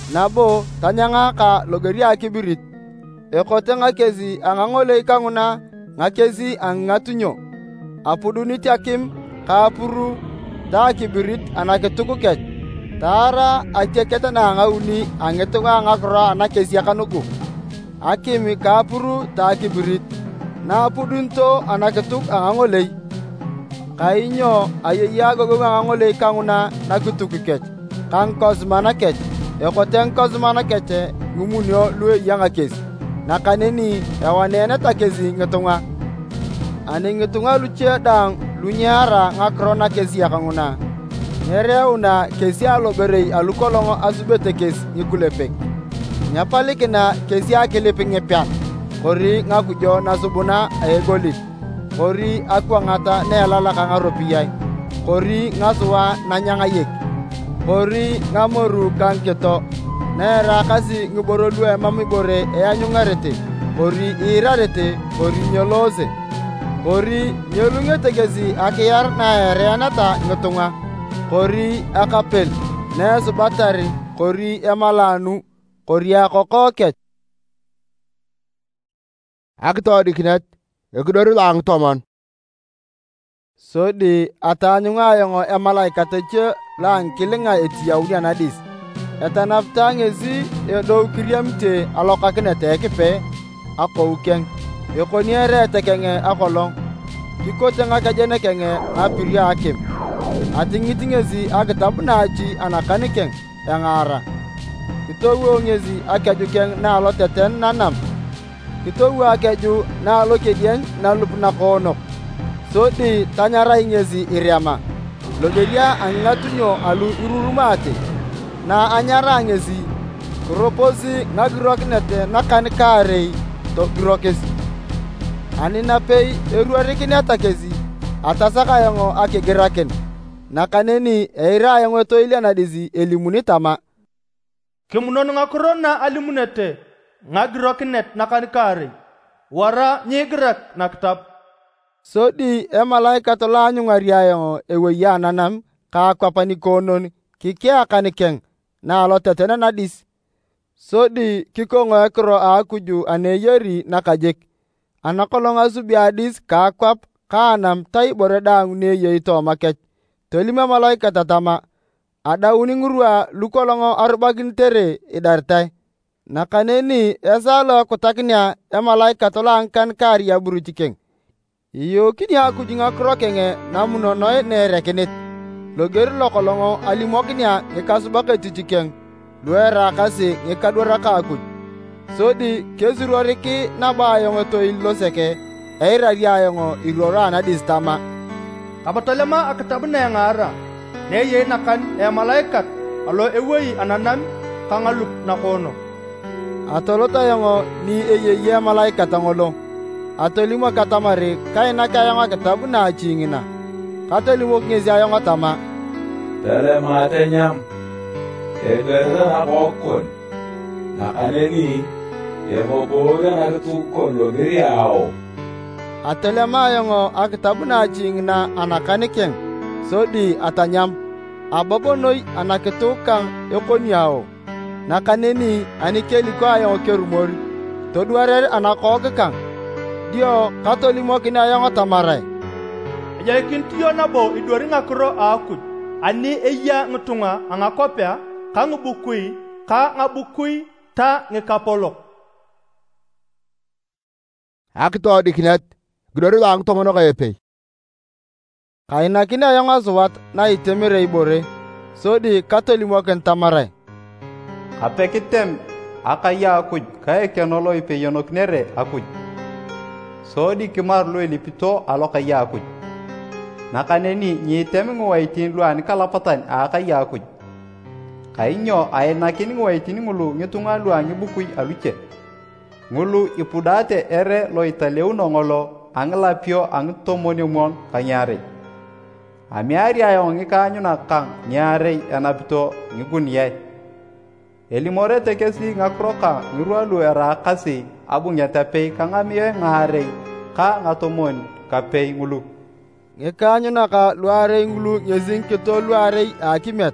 nabo tanyanga ka logeri akibirit. Ekote ngakezi angangole kanguna ngakezi angatunyo. Apudunit yakim kapuru ta kibirit anaketukukech. Tara acheketa na ngauni angetunga ngakro anakezi yakanugu. Akimi kapuru ta kibirit. Na pudunto anaketuk angangole. Kainyo ayeyago angangole kanguna nakutukukech. Kang kosmanakech. Ekote kosmanakech ngumunyo lue yangakezi. Nakaneni ewanene takezi ngetunga. Ani ngetunga luche dang lunyara ngakro na kezi yakanguna. Nereuna kezi aloberei alukolongo asubete kezi nikulepek. Nyapalikina kezi akelepek ngepian. Kori ngakujo nasubuna aegolit. Kori akwa ngata nealala kangaropiyai. Kori ngasuwa nanyangayek. Kori ngamoru kanketo. Nera kasi ngiboro lue mamibore eanyungarete. Kori irarete. Kori nyolose. Kori nyolungete kezi akiyar na ereanata ngetunga. Kori akapel. Nesu batari. Kori emalanu. Kori akokokech. Akitodikinet. Ekidori lang tomon. Sodi atanyunga yongo emalaikateche lang kilinga etiyauni anadis. Etanapta ngezi edo kiriamte alokakinete ekipe akowukeng. Ekoniere tekenge akolong. Kikote ngakajene kenge apiria akim. Atingiti ngezi akitabu naachi anakanikeng engara. Kitowo ngezi akajukeng na aloteten nanam. Kitowo akaju na alokedieng na lupna konok. Sodi tanyara ingezi iriama. Logeria angatunyo alu irurumate. Na anyara ngezi kuroposi ngagirokinete nakanikare to girokesi. Ani napei eruarikini atakezi atasaka yongo akegeraken. Nakaneni eira yongo toilia nadizi elimunitama. Kimunon ngakurona alimunete ngagirokinet nakanikare. Wara nyigerak naktab. Sodi emalaika tola nyungaria yongo eweya nanam ka kwapani konon kikia kanikeng na alotetena nadis. Sodi kikongo ekro akuju aneyeri nakajek. Anakolong asubi adis ka kwap kanam tai boredang neye ito makech. Tolima malaika tatama. Ada uningurua lukolongo arbagin tere idartai. Nakaneni esalo kutakinia emalaika tola angkan kari aburutikeng. Iyo kini akuju ngakrokenge namunonoy nerekenit. Logeri lokolongo alimokinia ngekasubake titikeng. Luera kasi ngekadwara ka akuj. Sodi kesuruariki naba ayongo to iloseke. Eirari ayongo irora na distama. Kabatolema akitabuna yangara. Neye nakan e malaikat. Alo ewei ananam kangalup nakono. Atolota yongo ni eyeye malaikat angolo. Atolimo katamari kaina kayongo kitabuna achingina. Katolimo ngezi ayongo tama. Tele mate nyam. Egerda akokon. Nakaneni eboboga nakutukon logeri ao. Atelema yongo akitabuna achingina anakanikeng. Sodi atanyam. Ababonoi anaketukang ekoniao. Nakaneni anikeli kwa yongo kerumori. Toduarere anakokekang. Dio katolimo kina yongo tamarai. Ejakintiyo nabo idwari ngakro akuj. Ani eya ngutunga angakopea ka ngubukui ka ngabukui ta ngekapolok. Akitodikinet. Gidori lang tomono kayepe. Kaina kina yonga suwat na itemire ibore. Sodi katolimo ken tamarai. Apekitem akaya akuj kaya kenolo ipe yonoknere akuj. Sodi kimar lo elipito alokaya akuj. Nakaneni nyitemi ngwaitin luan kalapatan akaya akuj. Kainyo ayenakin ngwaitin ngulu ngitunga luan ngibukui aluche. Ngulu ipudate ere lo italeu nongolo anglapio ang tomoni mon kanyare. Amiari ayong ngikanyo na kang nyare anapito ngigunyai. Elimore tekesi ngakroka ngirualu era kasi abu nyatapei kangamie ngare ka ngatomon kapei ngulu. Ngekanyo na ka luare ngulu ngezing kito luare akimet.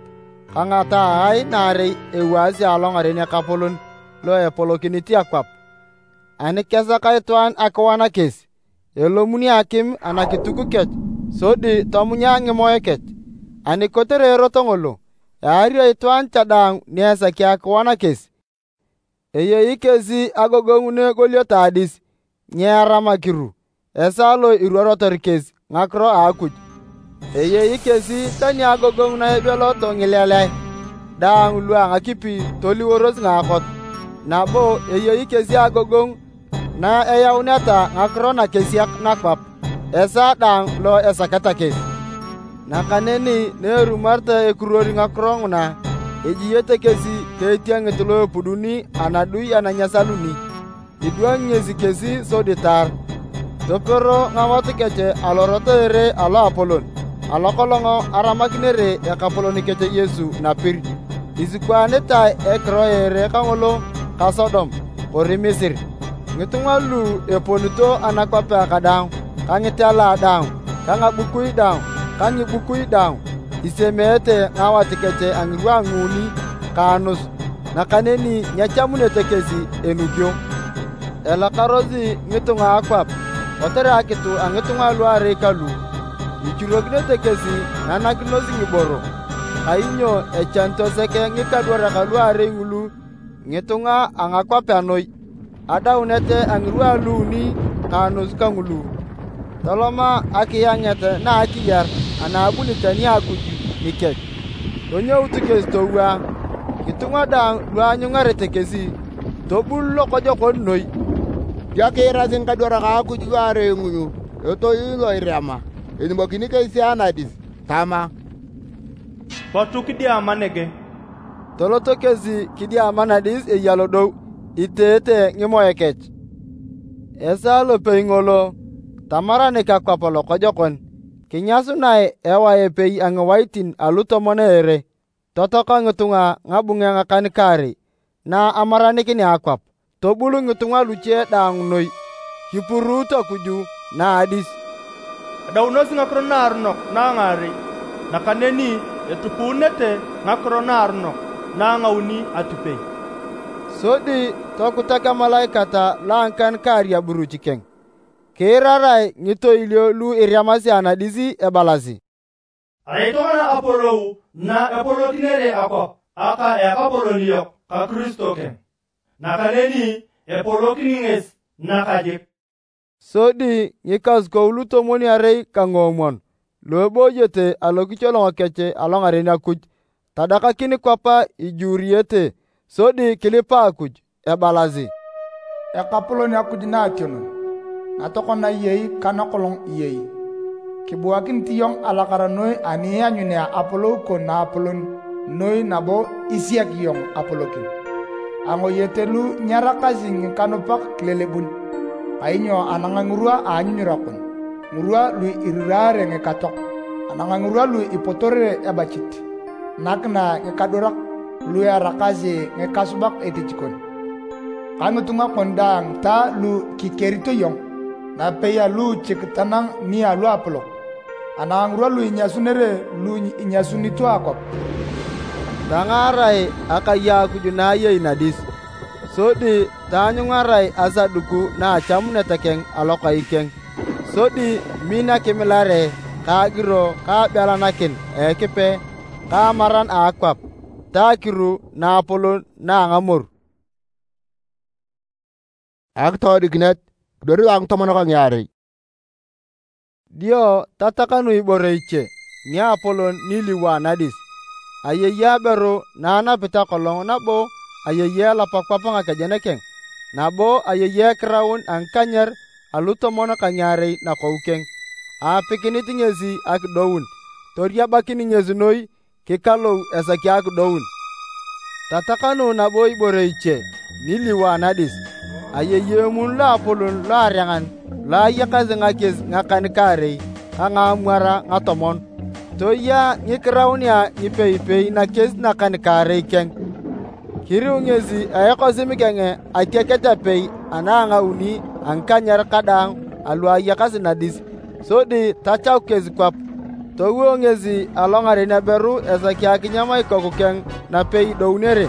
kangata ai nare ewasi alongaren ekapolon lo epolokiniti akwap. Ani kesa kaitwan akwana kes, elomuni akim anakituku kech, sodi tomunya ngimoye kech. Ani kotere eroto ngolo, eario itwan chadang niesa ki akwana kes. Eye ikesi agogongune goliot adis, nyera makiru, esalo iruorotor kes, ngakro akuj. Eye ikesi tani agogonguna ebeloto ngilele, dang luang akipi toliworos ngakot. Nabo eye ikesi agogong na eyauneta ngakro na kesiak nakwap, esa dang lo esakata kes. Nakaneni neru marta ekurori ngakro nguna, ejiyete kesi keitiang itulo puduni anadui ananyasaluni, iduang nyesi kesi soditar. Topero ngawatu keche aloroto ere alo Apolon, alokolongo aramakinere ekapoloni keche Yesu napir. Isikwanita ekro ere kangolo kasodom ori Misir. Ngitunga lu eponito anakwape akadang, kangitiala dang, kangabukui dang, kangibukui dang. Isemete ngawati keche angirwa nguni kanus, nakaneni nyachamunete kesi enugyo. Elakarozi ngitunga akwap, otere akitu angitunga luare kalu. Ichuroginete kesi nanakinozi ngiboro. Ainyo echanto seke ngikadwara kaluare ngulu, ngitunga angakwape anoi. Adaunete angirwa luni kanus kangulu. Toloma akiyangete na akiyar anabunite ni akuju nikech. Onyo utukes towa, kitunga dang luanyungarete kesi, tobullo kojo konnoi. Yakira sin kadwara ka akuju are ngulu, yoto ilo irama. Inimbokini kesi anadis, tama. Potu kidi amanege. Toloto kesi kidi amanadis e yalodo, itete ngimoye kech. Esa lo peingolo, tamara ne kakwapolo kojokon, kinyasu nae ewa epei angawaitin aluto monere, totoka ngutunga ngabunga ngakanikari, na amaranikini akwap, tobulu ngutunga luche dang noi, kipuruto kuju na adis. Daunosi ngakro narnok na ngari, nakaneni etupunete ngakro narnok na ngauni atupei. Sodi tokutaka malaikata langkan karya buruchikeng. Kerarai ngito ilio lu iriamasi anadisi ebalasi. Aitona Apollo na Apollo kinere ako aka e Apollo liok ka Kristo ken. Nakaneni Apollo kininges nakajik. Sodi ngikas ko uluto moni arei kangomon. Lobo yete alokicholo keche alongarena kuj. Tadaka kini kwapa ijuriete. Sodi kilipa akuj ebalasi. Ekapoloni akuj na ationon. Natokona yei kanakolong yei. Kibuakin tiyong alakara noi ani anyune Apollo ko na Apollon noi nabo isiak yong Apollokin. Ango yetelu nyarakazing kanopak klelebun. Ainyo anangangurua anyunyurakon. Ngurua lui irirare ngekatok. Anangangurua lui ipotore ebachit. Nakna ngekadorak lui arakazi ngekasubak etichikon. Kangutunga kondang ta lu kikerito yong. Na peya lu cektanang ni alu Apollo. Anangurua lu inyasunere lu inyasunito akop. Tangarai akaya kujunaya inadis. Sodi tanyungarai asaduku na chamune tekeng aloka ikeng. Sodi mina kimilare kagiro ka belanakin ekipe ka maran akwap. Takiru na Apollo na ngamur. Akto dignet dori ang tomono kang yari. Dio tatakanu iboreiche ni Apollo niliwa nadis. Ayeya bero na anapita kolong nabo ayeya lapakwapanga kajenekeng. Nabo ayeya kraun angkanyer aluto mono kanyari na koukeng. Apikiniti ngezi akdowun. Toria bakini ngezi noi kikalo esaki akdowun. Tatakanu nabo iboreiche niliwa nadis. Ayeye mun la Apollo la ariangan la yakaze ngakez ngakanikare angamwara ngatomon. Toya ngikraunia ngipei na kes na kanikare keng. Kiriu ngezi ayakozimi kenge atekete pei ananga uni angkanyar kadang alua yakasi nadis. Sodi tachau kezi kwap. towo ngesi alongare na beru esakia kinyama ikoku keng na pei dounere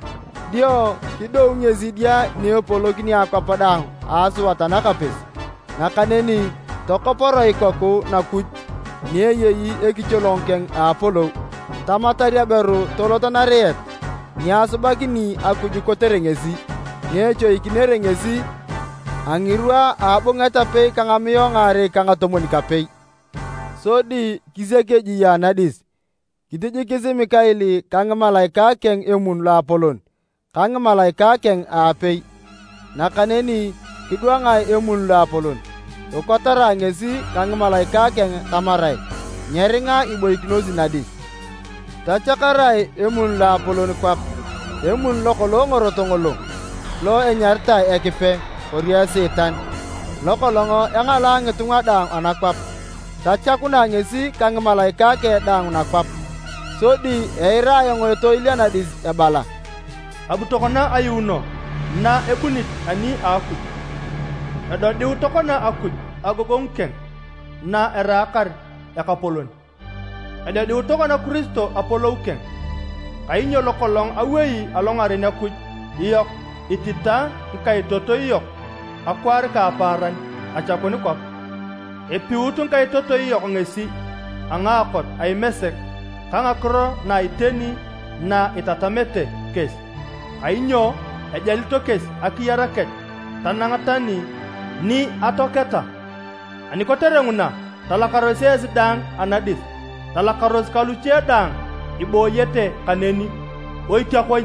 dio kido ngesi dia ne polokini akwapadang asu watana kapes na kaneni tokoporo ikoku na kuj ne yeyi ekicholong keng apolo tamataria beru tolotana reet ni asubakini akuji kotere ngesi ne cho ikinere ngesi angirua abungata pei kangamiyo ngare kangatomoni kapei sodi kisekeji ya nadis kitiji kisi Mikaeli kang malaika keng emun la Apolon kang malaika keng apei nakaneni kidwangai emun la Apolon ukotara ngesi kang malaika keng tamarai nyeringa iboikinosi nadis tachakarai emun la Apolon kwap emun lokolo ngorotongolo lo enyarta ekipe oria setan lokolongo engala ngetunga dang anakwap tachakuna ngesi kang malaika ke dang nakwap sodi eira yongo to iliana dis ebala abutokona ayuno na ebunit ani aku ado diu tokona aku agogongken na erakar yakapolon ado diu tokona Kristo apoloken kainyo lokolong awei alongare na ku iyok itita kai toto iyok akwar ka paran achakoni kwap epiutun kai toto iyok ngesi angakot ay mesek kangakro na iteni na itatamete kes ainyo ejalito kes akiyaraket tanangatani ni atoketa anikoterenguna talakaroses dang anadis talakaros kaluche dang iboyete kaneni oitakoi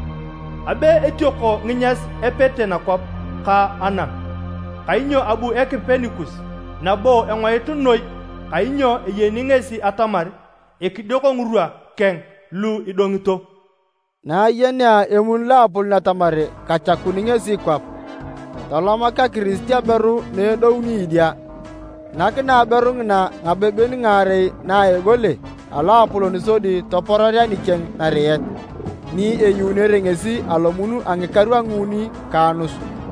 abe etioko nginyas epete na kwap ka anam kainyo abu ekipenikus nabo engoitu noi kainyo eyeningesi atamar ekidoko ngurua keng lu idongito na yenya emun la pol na tamare kachakuningesi kwap talama ka Kristia beru ne downi dia nakina beru ngna ngabebeni ngare na egole ala polo ni sodi toporaria ni keng na reyet ni eyunere ngesi alomunu angekaru anguni kanus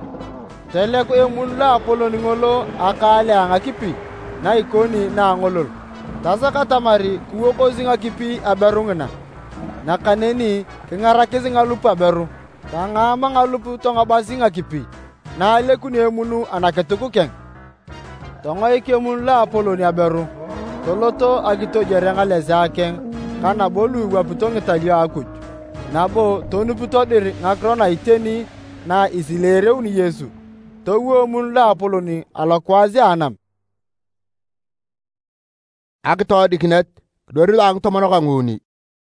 tele ko emun la polo ni ngolo akale angakipi na ikoni na ngolol tasa katamari kuwo ko zinga kipi aberungna nakaneni kengara kezinga lupa beru tangama ngalupu tonga basinga kipi na ile kuni emunu anaketuku keng tonga ekemun la polo ni aberu toloto agito jerenga leza keng kana bolu wa putonga talia akuj nabo tonu puto dir ngakrona iteni na isilere uni Yesu towo mun la polo ni alakwazi anam agto dikinet dori lang tomono kanguni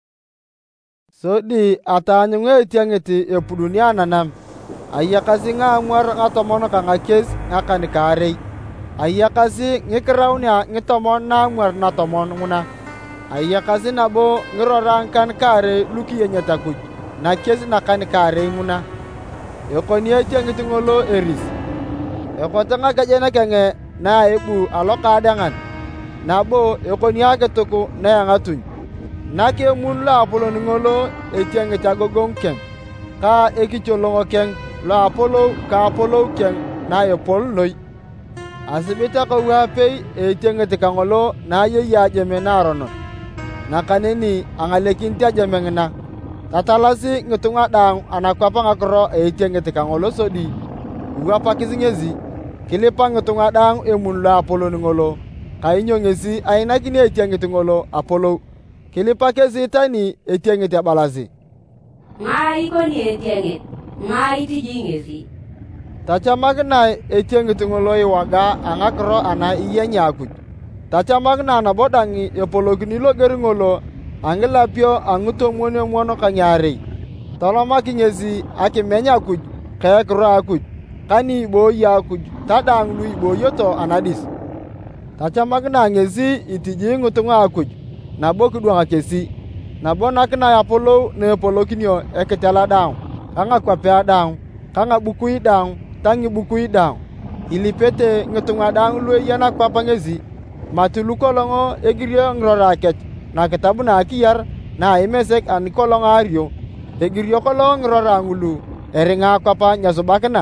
sodi atanyu ngetiangeti epudunia nanam ayakasi nga ngwar ngatomono kangakes ngakani karei ayakasi ngikraunia ngitomon na ngwar na tomon nguna ayakasi nabo ngirorangkan kare luki yenyatakuj na kesi nakani kare nguna yokonia tiangeti ngolo eris yokotanga kajena kenge na ebu alokadangan nabo yokonia ketuku na yangatuny nake mun la Apolo ngolo etiange tagogong keng ka ekicholongo keng la Apolo ka Apolo keng na yopol noi asibita ko wape etiange tekangolo na ye ya jemenarono nakaneni angalekin tia jemengna tatalasi ngetunga dang anakwapa ngakro etiange tekangolo sodi wapa kizingezi kilipa ngetunga dang emun la Apolo ngolo kainyo ngesi aina kini etiange tengolo Apolo kilipa kesi tani etiange tia balasi ngai koni etiange ngai tijingesi tacha magna etiange tengolo iwaga angakro ana iyenya akuj tacha magna na bodangi epologini lo geringolo angela pio anguto mwone mwono kanyari toloma kinyesi akimenya akuj kaya kro akuj kani bo ya akuj tadang lui bo yoto anadis tacha magna ngesi itijingu tunga akuj na boku duanga kesi na bona kina ya Apolo ne Apolo kinyo eketala down kanga kwa pe down kanga bukui down tangi bukui down ilipete ngetunga down lu yana kwa pangezi matuluko longo egirio ngrora ket na kitabu na akiyar na imesek an kolong ario egirio kolong ngrora ngulu eringa kwa pa nyasobakana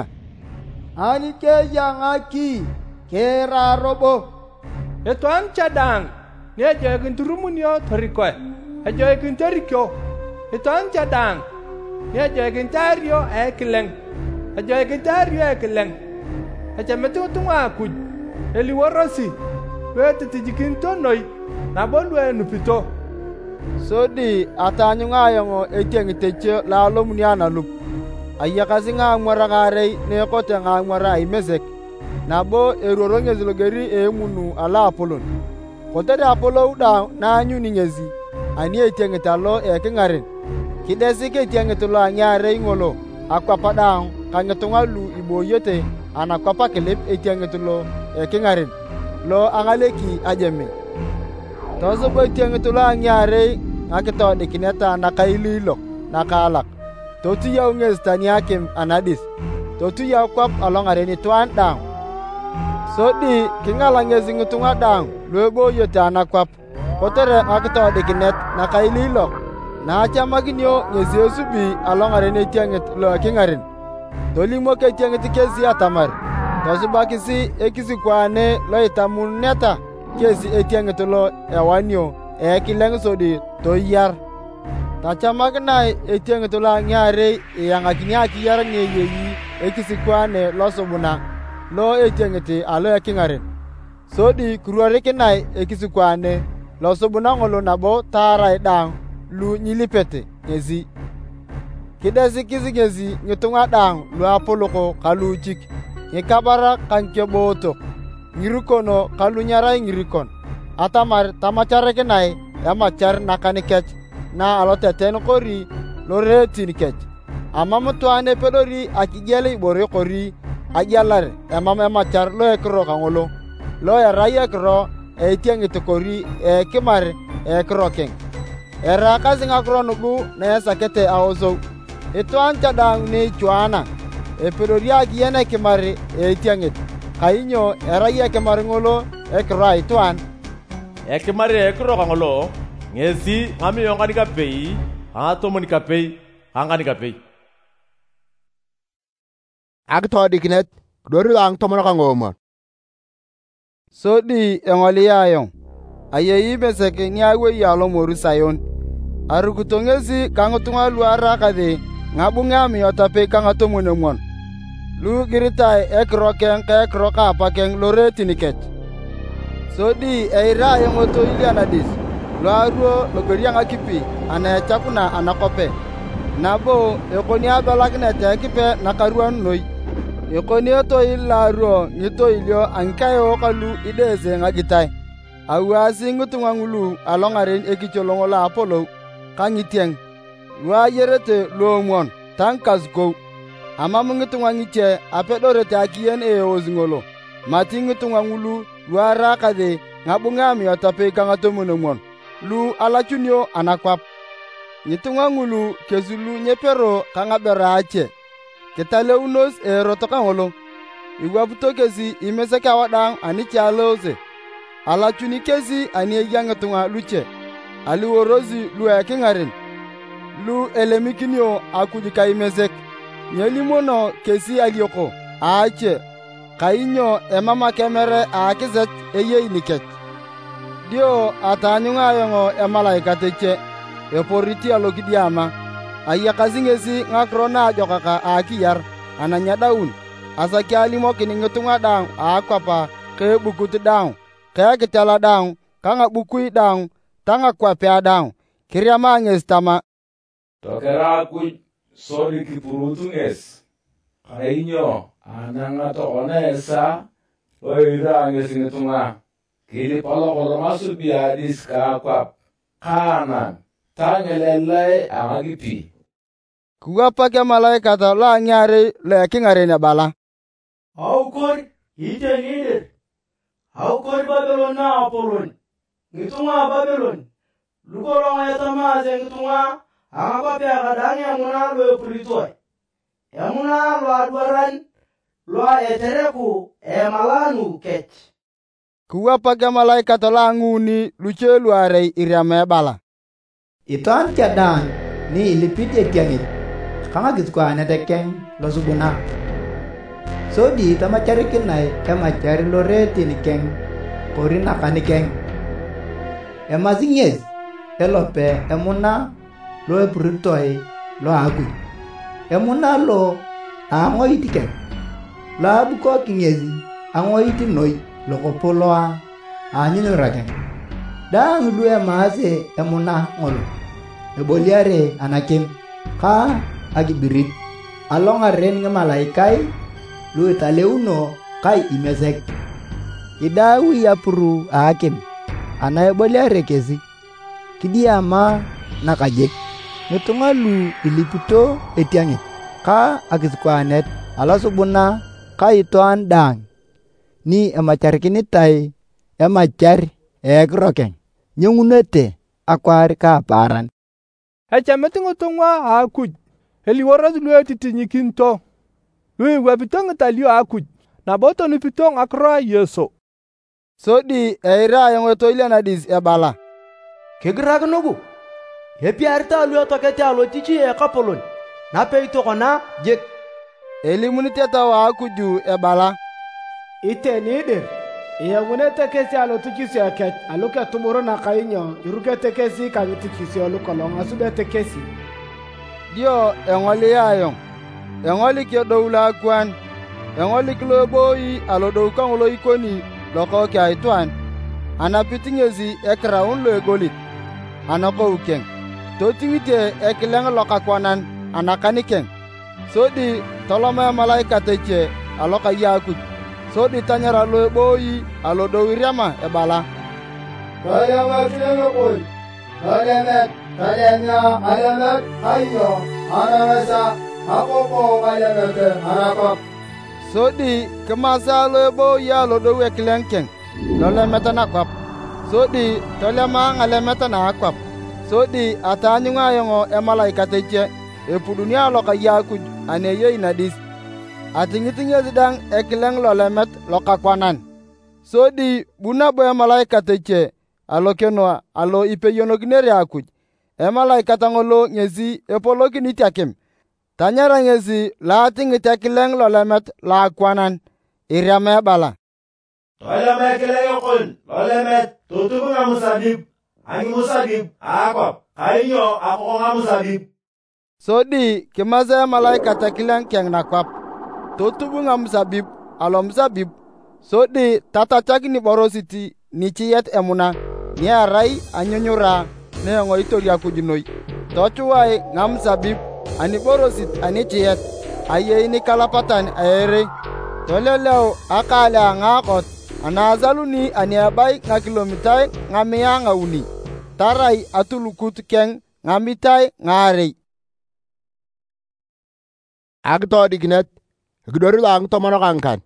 anike yang aki kera robo etuan cadang ni ajoikin turumunio torikoe, ajoikin torikyo, iton jadang, ni ajoikin tario ekileng, ajoikin tario ekileng, ajametu tunga akuj, eliworosi, lue titijikin tonoi, nabo lue nupito. Sodi atanyu ngayongo etieng teche la lomuni analup. Ayakasi nga ngwara garei ne kote nga ngwara imesek. Nabo eroro ngezilogeri emunu ala Apolon. Kote de Apollo uda na anyu ningezi. Ani etieng talo ekingaren. Kidesi ke etieng tulo anyare ngolo. Akwa padang kangetunga lu iboyete anakwa pakelip etieng tulo ekingaren. Lo angaleki ajeme. Toso bo etieng tulo anyare ngakito dikineta nakaililo nakalak. Totu yaw nges taniakim anadis. Totu yaw kwap alongareni tuan dang. Sodi kingala ngezi ngutunga dang. Luebo yote anakwap. Kotere ngakito dikinet nakaililo. Na acha maginyo ngezi yosubi alongareni tiangit lo kingarin. Tolimo ke tiangit kesi atamar. Tosu bakisi ekisi kwaane lo itamun neta. Kesi etiangit lo ewanyo. Ekileng sodi toyar. Tachamagnai etieng tula nyare yang akinya kiyar ngeyeyi ekisikwane losobuna lo etieng ti alo yakingaren. Sodi kuruare kenai ekisikwane losobuna ngolo nabo tarai dang lu nyilipete ngezi. Kidasi kisi ngezi ngitunga dang lu apoloko kalu chik ngikabara kankeboto ngirukono kalu nyarai ngirikon. Atamar tamachare kenai yamachar nakanikech na alote ten kori lore tinikech. Ama mutwane pedori akigele bore kori ajalare emam emachar lo ekro kangolo. Lo ya raya ekro e tieng kori e kimar e ekro keng. Era kazi ngakro nugu na sakete aozo. Etwan chadang ni chuana. E pedori akiyene kimar e tieng. Kainyo era ya kimar ngolo ekro etwan. E kimar ekro kangolo. Ngezi ngami yongani kapei, angatomoni kapei, angani kapei. Agto dikinet, doru ang tomono kangomon. Sodi engoli yayong. Ayeyi meseke ni awe yalo moru sayon. Arukutongezi kangotunga luara kade, ngabungami otape kangatomone mon. Lu giritai ekroken ke ekroka apakeng lore tinikech. Sodi eira yengoto ilianadis. Lo aruo lo geriang akipi ana chakuna anakope. Nabo ekoni abalakne te kipe nakaruan noi. Ekoni to illa aruo nito ilio ankayo kalu ideze ngagitai. Awasi ngutunga ngulu alongaren ekicholongo la Apollo kangitieng. Lua yerete lo mon tankas go. Ama mungutunga ngiche apedorete akien e ozingolo. Mati ngutunga ngulu lua rakade ngabungami otape kangatomune mon. Lu alachunyo anakwap. Nyitunga ngulu kezulu nyepero kangabera ache. Ketale unos e rotoka ngolo. Iwabuto kezi imeseka wadang aniche alose. Alachuni kezi anie yangetunga luche. Ali worozi lu ekingaren. Lu elemikinyo akujika imesek. Nyelimono kezi alioko. Ache. Kainyo emama kemere akizet eye inikech. Dio atanyunga yongo emalaika teche eporiti alokidiama ayakazingezi ngakrona jokaka akiyar ananya daun asaki alimo kiningetunga dang akwapa ke bukutu dang ke kitala dang kanga bukui dang tanga kwape dang kiriama ngestama tokera ku sori kipurutunges kainyo ananga to onesa oira ngesingetunga kili palo kolo masu biadis kakwap kanan tangelele amagipi kuwapa ke malaika ta la nyare le kingare ne bala au kor ite nider au kor Babylon na Apolon ngitunga Babylon lugoro ngayatama ze ngitunga angapa pe akadangi amuna lo puritoy amuna lo adwaran lo etereku e malanu kech kuwapa ke malaika ta la nguni luche luare iriame bala itan tiadan ni ilipite tiangit kanga gitkwa na tekeng lo subuna so di tama cari kinai kama cari loreti ni keng korina kanikeng emasinges elope emuna lo epurutoi lo akui emuna lo angoitike lo abuko kingezi angoiti noi lo kopoloa anyino rake dang lu emase emuna ngolo eboliare anakim ka agibirit alonga ren nge malaikai lu taleuno kai imesek idawi yapuru akim ana eboliare kesi kidiama nakajek ngitunga lu ilipito etiangit ka akiskwanet alasubuna ka itoan dang ni emachar kinitai emachar ekroken nyungunete akwar ka paran echameti ngutungwa akuj eliworas lu titinyikinto lu webitong talio akuj na boto ni pitong akra yeso sodi eira yang toile na dis ebala kegrag nogu hepiarta lu tokete alo tichi e kapolon na peito kona jek elimunite tawa akuju ebala itenide iyamunete kesi alo tikisi aket aluka tumuro na kainyo irukete kesi ka tikisi alo kolong asubete kesi dio engoli ayo engoli ke doula kwan engoli kloboi alo do kan lo ikoni loko ke aitwan ana pitingezi ekraun lo golit ana ko uken to tingite ekleng loka kwanan ana kaniken sodi toloma malaika teche aloka yaku sodi tanyara lo boi alo do wirama ebala kaya wakileng boy kalemet kalenya alemet ayo anamasa apopo kalemet harakop sodi kemasa lo boi alo do weklengken lolemet na kwap sodi tolema ngalemet na kwap sodi atanyunga yongo e malaika teche epudunia loka yaku aneye inadis atingitinge zidang ekleng lolemet loka kwanan sodi buna boya malaika teche alo kenwa alo ipeyonoginere akuj e malaika tangolo ngezi epologini tiakim tanyara ngezi la tingite ekleng lolemet la kwanan iriame bala tolemet ekleng okon lolemet tutubunga musabib angi musabib akop kainyo akokonga musabib sodi kimaze malaika takilan keng nakwap totubu ngam sabib alom sabib sodi tata chagni borositi ni chiyet emuna ni arai anyonyura ne ngo itoria kujinoi tochuwai ngam sabib ani borosit ani chiyet aye ni kalapatan aere toleleo akala ngakot anazaluni ani abai nga kilomitai ngamia ngauni tarai atulukut keng ngamitai ngare agto dignet gidori lang to mono kankan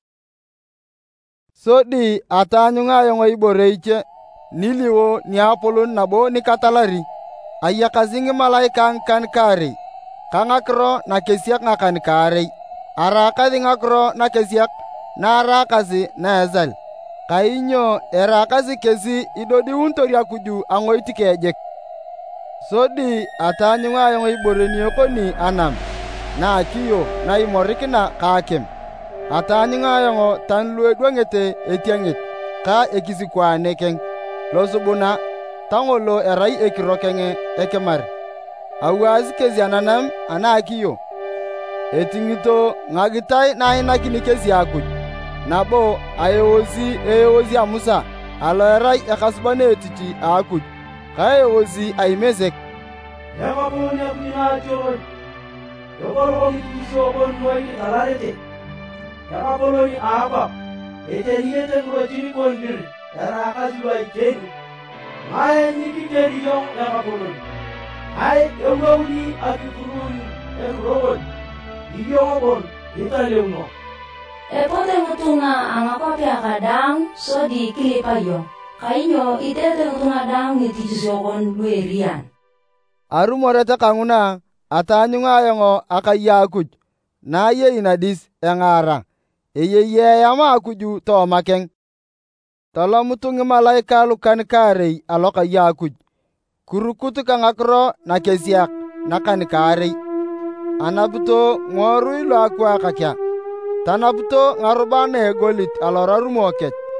sodi atanyunga yongo iboreiche niliwo ni apolon nabo ni katalari ayakazingi malaika kan kare kangakro na kesiak ngakan kare araka ngakro na kesiak na arakazi na ezal kainyo erakazi kesi idodi untori akuju angoiti kejek sodi atanyunga yongo iboreni okoni anam na akiyo na imorikina kakem atanyinga yongo tan lue dwangete etiangit ka ekisi kwa neken losubuna tangolo erai ekirokenge ekemar awazi kezi ananam ana akiyo etingito ngagitai na inakini kezi akuj nabo ayozi eyozi amusa alo erai ekasbane etiti akuj ka eyozi aimezek yakapone kunyina choroi Yokoro kituso bon moi talarete. Yakapolo ni aba. Eteriete ngojini kondir. Yara kaziwa ikeni. Mae nikiteri yong yakapolo. Ai yongoni akikuruni ekrobon. Iyobon italeuno. Epote mutunga angakopya kadang sodi kilipayo. Kainyo itete mutunga dang nitijisokon luerian. Arumorete kanguna atanyunga yongo akayakuj na ye inadis engara eye ye yama akuju to makeng tolomutungi malaika lukan kare aloka yakuj kurukutu kangakro na kesiak na kan kare anabuto ngorui lo akwa kakya tanabuto ngarubane golit alorarumoket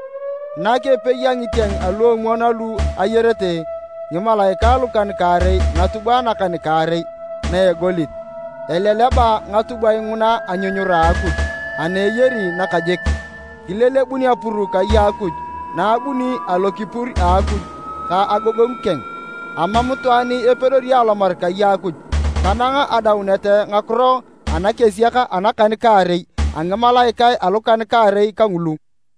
nake peyang itiang alu monalu ayerete ngimalaika lukan kare ngatubwa nakan kare ne golit eleleba ngatubwa inguna anyunyura akut ane yeri nakajek kilele buni apuru ka yakut na buni alokipur akut ka agogong keng amma mutwani epedori alomar ka yakut kananga adaunete ngakro anake siaka anakan kare angamalaika alukan kare kangulu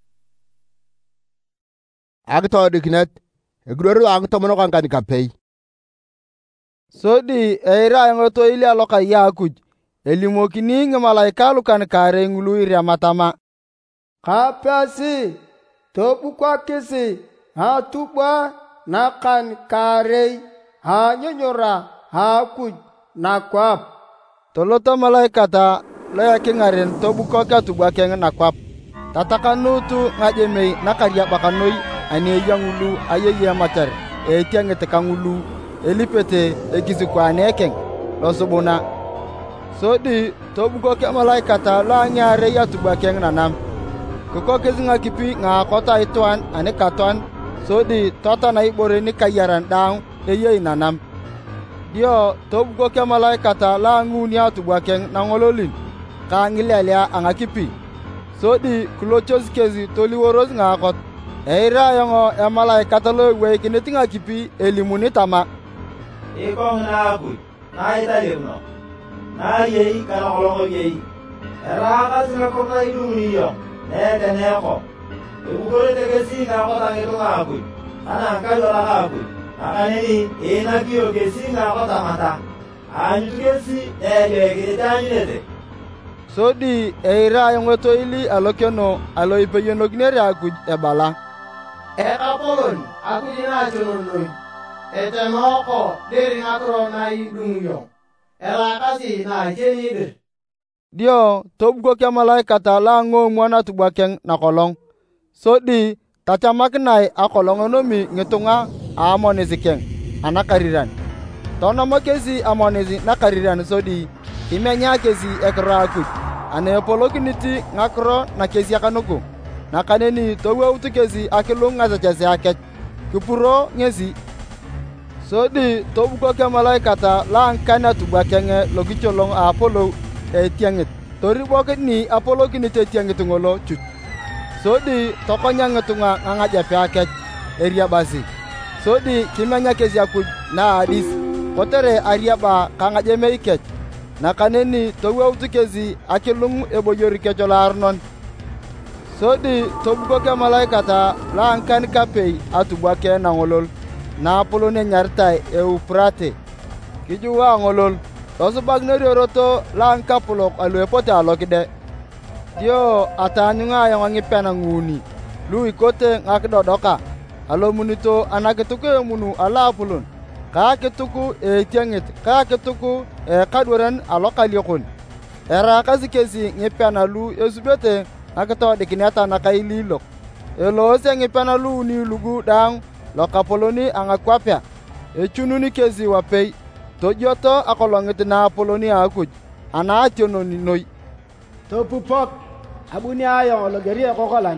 agto diknet egdoru agto mono kan kan kapei sodi eira ngoto ile aloka yakuj elimokini ngmalaika lukan kare ngulu iriamatama kapasi tobu kwa kisi hatubwa nakan kare hanyonyora hakuj nakwap tolota malaikata laya kengaren tobu kwa katubwa keng nakwap tatakanutu ngajemei nakaria bakanoi ane yangulu ayeye matar e tiangete kangulu elipete egizu kwa nekeng losobona sodi tobugo ke malaikata la nyare yatuba keng nanam koko kezinga kipi nga kota ituan ane katwan sodi tota na ibore ni kayaran daun eye nanam dio tobugo ke malaikata la nguni yatuba keng nangololin ka ngilelea anga kipi sodi kulochos kezi toliworos nga kot eira yongo e malaikata lo we kinetinga kipi elimuni tama ikong na ku na italirno na yei kana kolongo yei era ka singa kota idumi yo ne de ne ko ibukore te kesi na kota ngeto nga ku ana ka yo la ku akane ni ena kiyo kesi na kota mata anyu kesi e de gidanyete sodi eira yongo to ili alokeno alo ipeyono gnere aku e bala e kapolon aku dina chonoi ete moko deri ngakro na idungyo era kasi na jenide dio tobgo ke malaikata la ngo mwana tubakeng na kolong sodi tatamaknai akolong nomi ngetunga amonezikeng anakariran tono makezi amonezi nakariran sodi imenya kezi ekraku ane polokiniti ngakro na kezi akanuko nakaneni towe utukezi akilunga za kezi aket kupuro ngezi sodi tobuko ke malaikata la kana tubakenge lokicholong apolo e tianget tori boket ni apolo kini te tianget ngolo cut sodi tokonya ngetunga nganga jape aket eria basi sodi kimanya kezi aku na adis kotere aria ba kanga jeme iket nakaneni towe utukezi akilung eboyori kejolarnon sodi tobuko ke malaikata la kan kapei atubake na ngolol na apolo ne nyartai e uprate kijuwa ngolol tosu bagneri roto la kapolo alwe pote alokide dio atanyunga yang ngi pena nguni lui kote ngakdodoka alo munito anaketuke munu ala apolon ka ketuku e tianget ka ketuku e kadwaran alokaliokon era kasikezi ngi pena lu esubete akato dikinata nakaililo elo se ngi pena lu ni lugu dang lokapoloni angakwapya echununi kezi wapei tojoto akolongit na apoloni akuj ana ationoni noi topupok abuni ayo logeria kokolan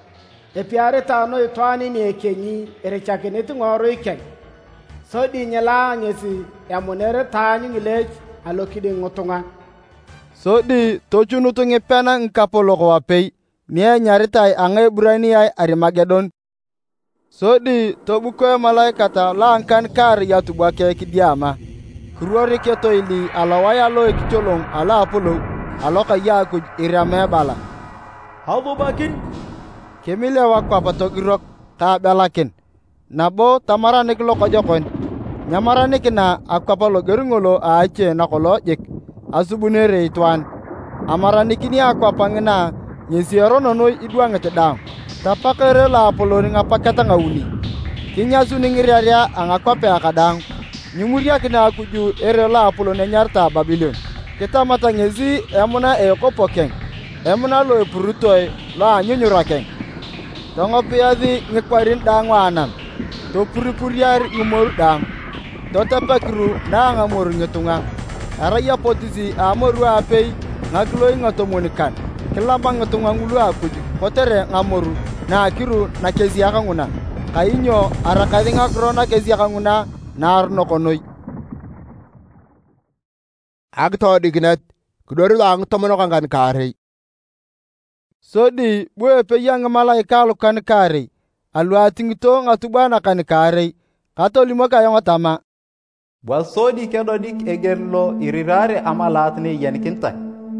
e piare ta no itwani ni ekenyi erechakene ngoro iken sodi nyela ngesi yamonere tanyi ngilech alokide ngotunga sodi tochunu to ngepena nkapolo ko wapei nie nyaritai angai burani ai Armagedon sodi tobuko malaikata lankan kar yatubake kidiama kuruori keto ili alawaya lo ekicholong ala apolo aloka yaku irame bala hawo bakin kemile wakwa patogirok ka balakin nabo tamara niklo ko jokon nyamara nikina akwapalo gerungolo aache nakolo jek asubunere itwan amara nikini akwapangena nyesiero nono idwangete daw tapakere la apolo ni ngapakata ngauni kinyasu ningiriaria angakwape akadang nyumuria kina akuju ere la apolo ne nyarta Babilon kita matangezi emuna e kopokeng emuna lo purutoy la nyunyurakeng tongo piadi ngekwarin dangwanan to puripuriar ngumur dang to tapakru na ngamur ngetunga araya potisi amoru apei ngagloi ngatomonikan kelambang ngetunga ngulu akuju kotere ngamuru na akiru na kesiaka ng'una, kainyo arakasi ng'akiro na kesiaka ng'una naaronokonoi. Akitoodikinet kidori lo ang'itomonok ang'an kaarei. Sodi bu epey a ng'imalaika alukan kaarei, alu ating'ito ng'atubwa nakan kaarei, katolimok ayong tama. Bua sodi kedodik eger lo irirare amalaat ne yenikintai.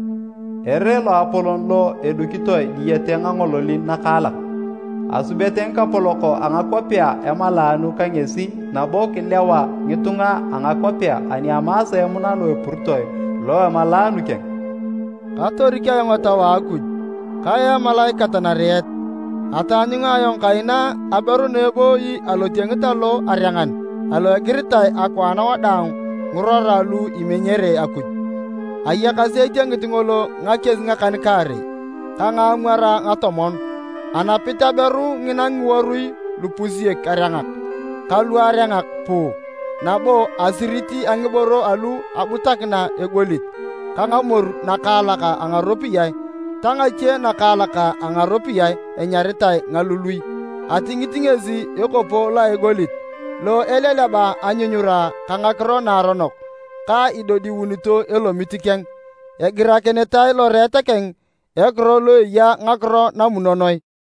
Ere lo Apolon lo edukitoi diyete ng'ang'ololin nakaalak. Asubete ng'kapoloko ang'akwapia emalaanu kang'esi nabo kilewa ng'itunga ang'akwapia ani amasa emuna lo epurtoi lo emalaanu keng. Katorik ayong tawa Akuj, kaya malaika tanariet, atanyung ayong kaina aberu neboi alotieng'ita lo ariangan, alo egiritai akwana wadang ng'urora lu imenyere Akuj. Ayakasi etieng'it ng'olo ng'akes ng'akan kaare, kang'amwara ng'atomon, anapit aberu ng'ina ng'iworui lupusiek ariang'ak, kalu ariang'ak pu, nabo asiriti ang'iboro alu abutakina egolit, kang'amor nakaalaka ang'aropiyai, tang'achie nakaalaka ang'aropiyai enyaritai ng'alului, ating'it ng'esi ekopo lo egolit, lo eleleba anyunyura kang'akiro naaronok, ka idodiwunito elomit keng, egirakinetai loreete keng, ekiro lo eya ng'akiro namunonoi.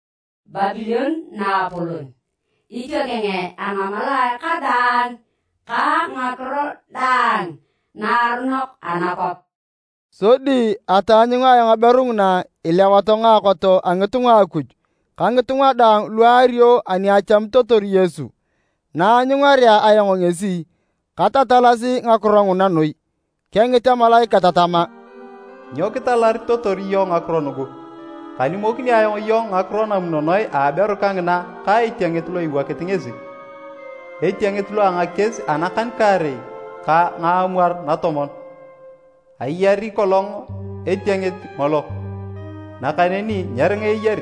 Babilon na Apolon, ijo keng'e ang'amalaika daan, ka ng'akiro daan, naaronok anakop. Sodi atanyung ayong aberu ng'una ilewato ng'akoto ang'itung'a Akuj, ka ng'itung'a daang luario ani achamitotor Yesu, naanyung'aria ayong ng'esi, katatalasi ng'akiro ng'una noi. Keng'it emalaika tatama, nyo kitalaritotor iyong ng'akiro nugu? Kalimokini ayong iyong ng'akiro namunonoi aberu kang'ina ka etieng'it lo iwakit ng'esi. Etieng'it lo ang'akes anakan kaarei ka ng'amwar natomon. Ayari kolong etieng'it ng'olo, nakaneni nyeringa eyari.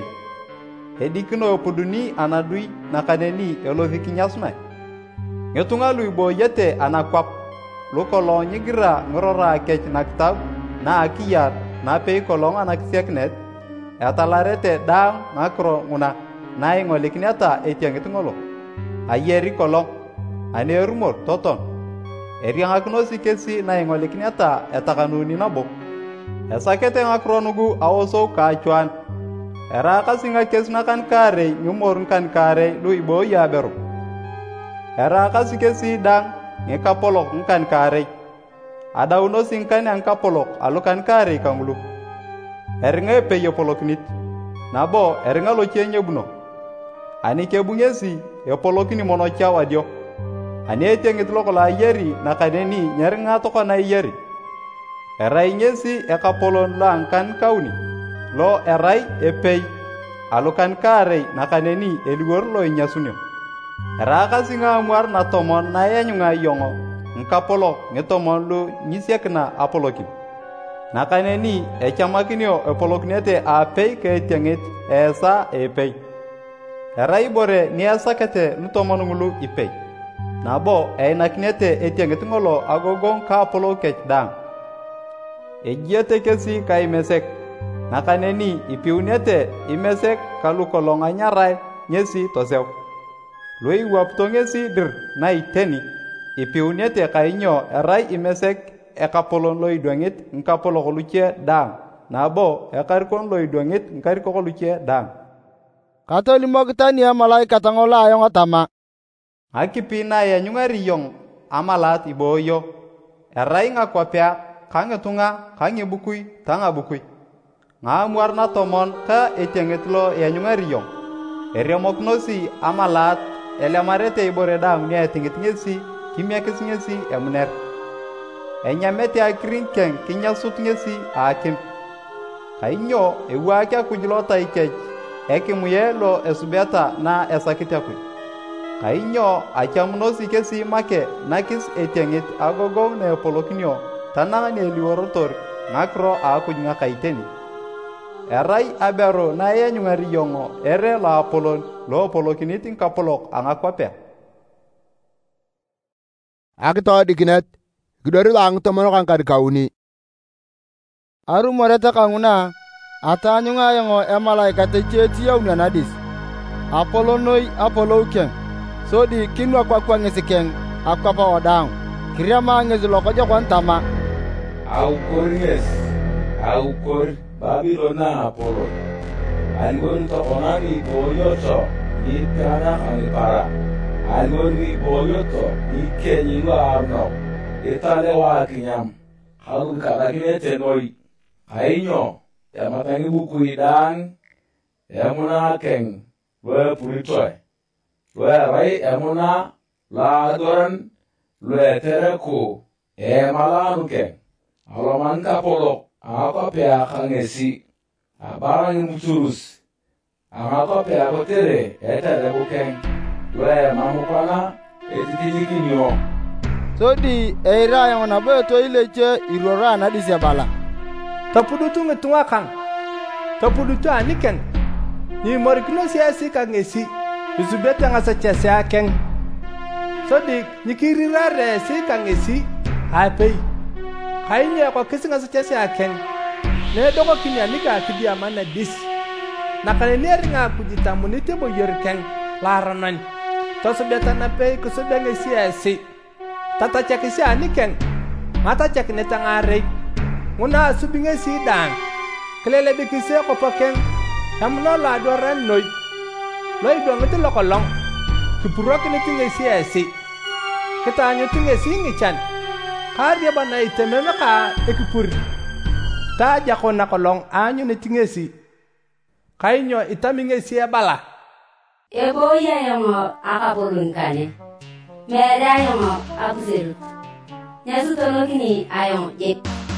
Edikino epuduni anadui nakaneni elosi kinyasumai. Ng'itung'a lu iboyete anakwap, lukolong nyigira ng'irora kech nakitab na akiyar napei kolong anakisiakinet, etalarete daang ng'akiro ng'una na ing'olikineta etieng'it ng'olo. Ayari kolong, ani erumor toton, eriang'akinosi kesi na ing'olikineta etakanuni nabo. Esakete ng'akiro nugu awosou kaachuan, eraakasi ng'akes nakan kaarei ng'imor ng'kan kaarei lu iboi aberu. Eraakasi kesi daang ng'ikapolok ng'kan kaarei, adaunosi ng'kan ang'kapolok alukan kaarei kang'ulu. Eringa epei epolokinit, nabo eringa lochie nyebuno. Ani kebu ng'esi epolokini monocha wadio, ani etieng'it lokolo ayari nakaneni nyeringa tokona iyari. Erai ng'esi ekapolon lo ang'kan kauni, lo erai epei alukan kaarei nakaneni eliwor lo inyasunio. Eraakasi ng'amwar natomon na eanyung'a iyong'o ng'kapolok ng'itomon lu nyisiakina apolokin. Nakaneni echamakinio epolokinete aapei ka etieng'it eesa epei. Erai ibore ni esakete lutomon ng'ulu ipei, nabo einakinete etieng'it ng'olo agogong ka apolou kech daang. Ejiyete kesi ka imesek, nakaneni ipiunete imesek ka lukolong anyarai ng'esi toseu. Lu iwapito ng'esi dir na iteni, ipiunete kainyo erai imesek ekapolon lo idwang'it ng'kapolok luche daang, nabo ekarikon lo idwang'it ng'karikok luche daang. Katolimok tani emalaika ng'olo ayong tama, ng'akipi na ianyung'ari iyong amalaat ibooyo, erai ng'akwapia ka ng'itung'a ka ng'ibukui ta ng'abukui. Ng'amwar natomon ka etieng'it lo ianyung'ari iyong, eremokinosi amalaat elemarete ibore daang ni eting'it ng'esi kimiekis ng'esi emuner. Enyamete akiring keng kinyasut ng'esi aakim, kainyo ewaaki Akuj lotai kech ekimuye lo esubeta na esakit Akuj. Kainyo achamunosi kesi make nakis etieng'it agogong na epolokinio tanang ni eliworotor ng'akiro a Akuj ng'akaiteni. Erai aberu na ianyung'ari iyong'o ere lo Apolon lo epolokinit ng'kapolok ang'akwapia. Akitoodikinet kidori lo ang'itomonok ang'kan kauni. Arumorete kang'una atanyung'a ayong emalaika techeeti yauni anadis, apolonoi apolokeng sodi kinwa kwa kwa ngesikeng akwapa odang kriama ngezi lokoja kwa ntama au koringes au kor Babilona apolo algon to onani boyoto ikana anipara algon ni boyoto ikenyi wa arno itale wa kinyam halu kadakine tenoi kainyo ya matangi buku idang emuna keng we puritoy we rai emuna la doran le tereko e malanu keng aloman kapolo apa pea kangesi abarang muturus apa pea kotere etere bukeng we mamukana etitikinyo sodi eira yang na beto ileche irora na disia bala tapudu tunga tunga kang tapudu tu aniken ni morikno siasi kangesi bisubeta ngasa chesa keng sodi nikirirare si kangesi apei kainya kwa kisi ngasa chesa keng ne doko kinya nika kidi amana dis nakane neri nga kujitamunite bo yer keng laranan to subeta na pei kusubenge siasi tata chakisi aniken mata chakine tangare nguna subinge sidang kelele bikise ko paken amno la doran noy loy do ngete lokolong kipuro kine tinge siasi ketanyo tinge singi chan karya bana itememe ka ekipur ta jako na kolong anyu ne tinge si kainyo itaminge si bala ebo ya yongo akapulun kane mera yongo abuziru nyasu tono kini ayong jep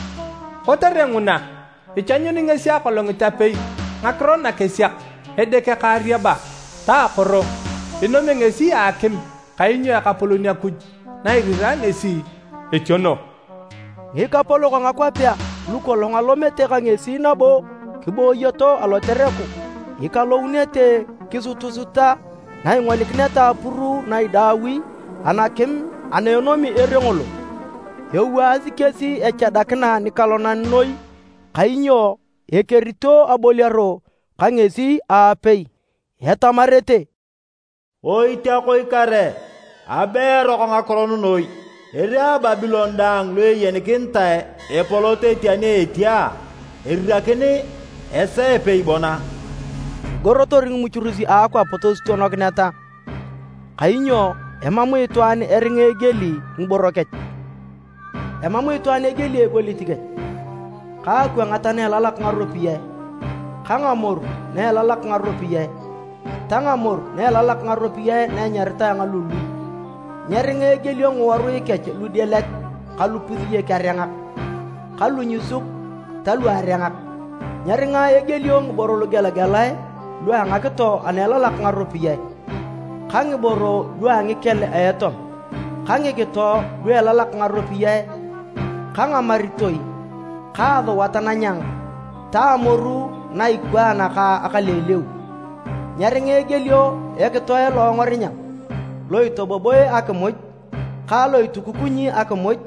Hotere nguna, ichanyo ni ngesia kolong itapei, ngakron na kesiak, edeke karya ba, ta koro, inome ngesi akim, kainyo ya kapulunya kuj, na irira ngesi, ichono. Ngikapolo ka ngakwapya, lukolong alomete ka ngesi nabo, kibo yoto alotereku, ikalo unete kisutusuta, na ingwalikneta puru na idawi, anakim, aneonomi erengolo. Yewazi kesi echadakna nikalonan noi kainyo ekerito aboliaro kangesi apei hetamarete oita koi kare abero ko ngakronu noi eria Babilon dang le yen kinta e polote tiane etia eria kene ese pei bona gorotoring muchuruzi akwa potos tonognata kainyo emamu itwane eringe geli ngboroket emamu itwane geli egolitike ka kwa ngatane lalak ngaropie kangamur ne lalak ngaropie tangamur ne lalak ngaropie ne nyarta ngalulu nyeringe geli ngwaru ikech ludelet kalupuzie karengak kalu nyusuk talu arengak nyaringa egeli ngborolo gelagalai lu angaketo ane lalak ngaropie kangi boro lu angikele etom kangi geto lu lalak ngaropie kanga maritoi kaado watananyang taamoru na igwana ka akaleleu nyaringe gelio eketoe lo ngorinya loito boboe akemoj ka loito kukunyi akemoj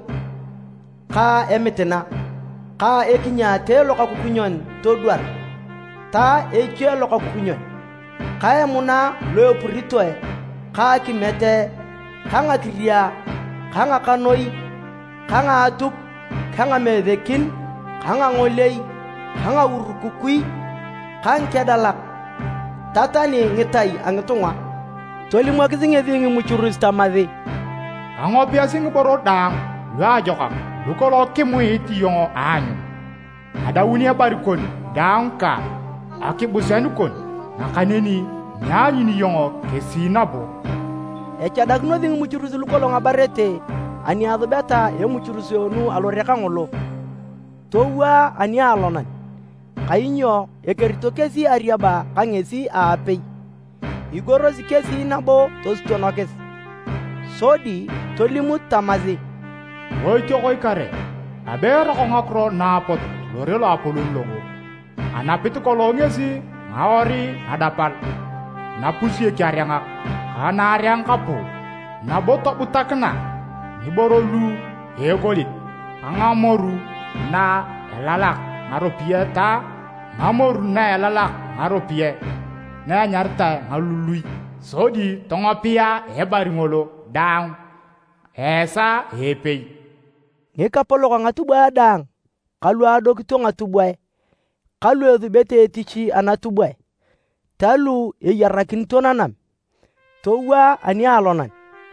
ka emitena ka ekinya te lo ka kukunyon todwar ta ekie lo ka kukunyon ka emuna lo puritoe ka kimete kanga kiria kanga kanoi kanga atuk kanga medekin kanga ngolei kanga urukukui kang kedalak tatani ngitai angitungwa toli mwa kizinge zingi muchurus tamadhi ango biasing boro dang lwa joka lukolo kimu iti yongo anyu ada unia barikon dangka akibusanu kon nakaneni nyanyi ni yongo kesinabo echa dagno zingi muchurus lukolo ngabarete ani adbeta ye muchurus yonu aloreka ngolo towa ani alonan kainyo ekerito kesi ariaba kangesi apei igorosi kesi nabo tostonokes sodi tolimut tamazi oito koi kare abera ko ngakro napot lorelo apolun longo anapitu kolongesi ngawari adapal napusie kyarianga kana ariang kapo naboto butakna niborolu egolit angamoru na elalak ngaropie ta ngamoru na elalak ngaropie na nyarta ngalului sodi tongopia hebari ngolo dang esa hepei ngeka polo ka ngatubwa dang kalwa do kito ngatubwa kalwa du bete tichi anatubwa talu e yarakin tonanam towa ani alonan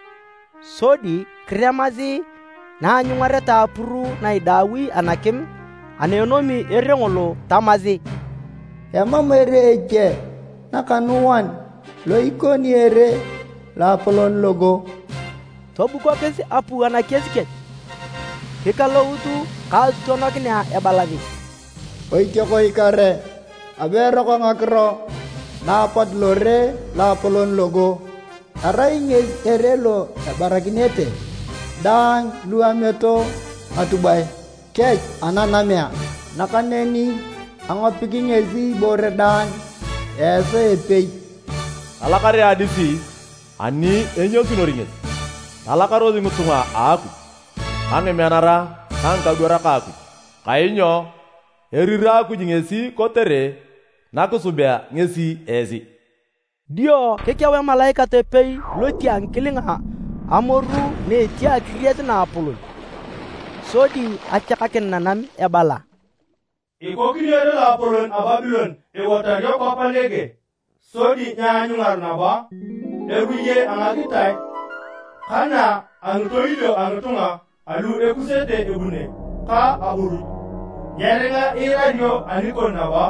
sodi kremazi na nyungareta puru na idawi anakim anenomi erengolo tamazi Yama ere eje nakanuan lo ikoni ere la polon logo tobu ko kesi apu ana kesike hikalo utu kal tono kina ebalavi oike ko ikare abero ko ngakro na pat lore la polon logo arainge ere lo barakinete dan luameto atubai kech ananamia nakaneni Ango picking a Z bore dan as a pay. Alakare adisi ani enyo sinoringet. Alakaro zingutunga aku. Kange menara kanga dura kaku. Kainyo erira aku jingesi kotere nakusubia ngesi ezi. Dio kekiawe malaika te pay lo tiang kilinga amoru ne tia kriyat na apulun. Sodi achakaken nanam ebala. Iko kiriere la Apolon a Babylon e watario ko palege sodi nyanyungar na ba eruye angagitai kana antoilo antunga alu ekusete ebune ka aburu nyerenga iradio anikon na ba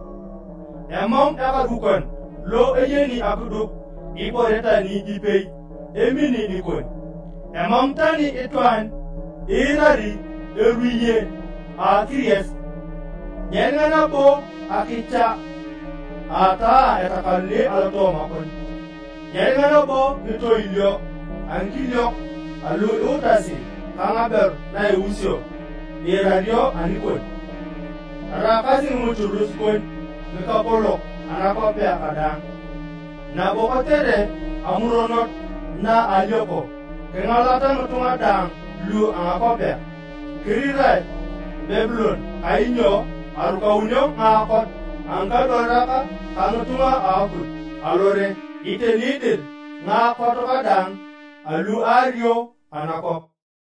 emom akadukon lo ejeni akuduk iporeta ni dipei emini nikon emom tani etwan irari eruye akries Nyengana po akicha ata etakalli alato makon. Nyengana po ito ilyo angkilyo alu utasi kangaber na eusyo iradio anikon. Arakasi muchurus kon nekapolo anakope akadang. Na bokotere amuronot na alyoko kengalatan mutungadang lu angakope. Kirirai Babylon kainyo Arukaunyo ngakot angka doraka kangutunga akut alore itenidid ngakot kadang alu ario anakop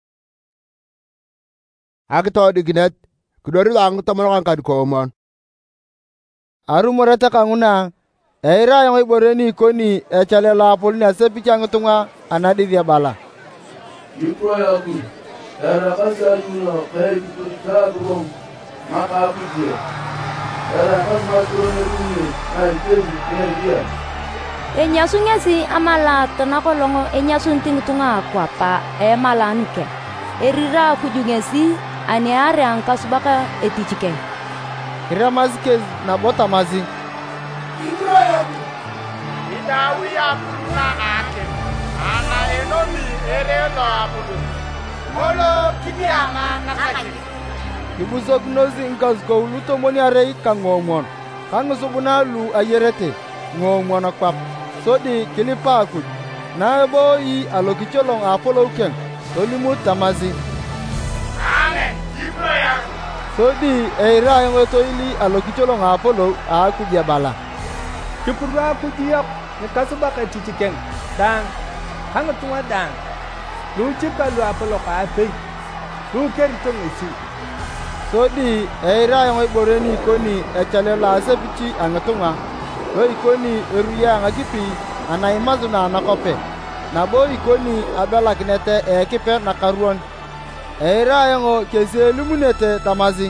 Agto diginet kudori lang tamalong kad komon Aru morata kanguna era yang iboreni koni e chale la polina sepichang tunga anadi dia bala Ipo yaku era kasaluna kai kutagum maka aku dia. Era kasmatro ni ai tezi dia. Enya sunya si amala tanako longo enya sunting tunga kwa pa e malanke. Erira kujunge si ane are ankasubaka etichike. Kira mazike na bota mazi. Ikro yaku. Idawi yaku na ake. Ana enomi ere no apudu. Molo kibiama nakaki. Ibuso kunozi nkasko uluto moni arei kangomon. Kangusubuna lu ayerete ngomon akwap. Sodi kilipa akut. Na ebo yi alokicholong apolo uken. Tolimu tamazi. Amen. Ibro ya. Sodi eira yang weto ili alokicholong apolo aku dia bala. Kipura aku diap nekasubaka tichiken. Dang. Hangatuma dang. Lu chika lu apolo ka ape. Lu kerito ngisi. Sodi eira yang iboreni koni echale la sepichi angatunga lo ikoni eruya ngagipi ana imazuna nakope na bo ikoni abela kinete ekipe na karuon eira yang kese lumunete tamazi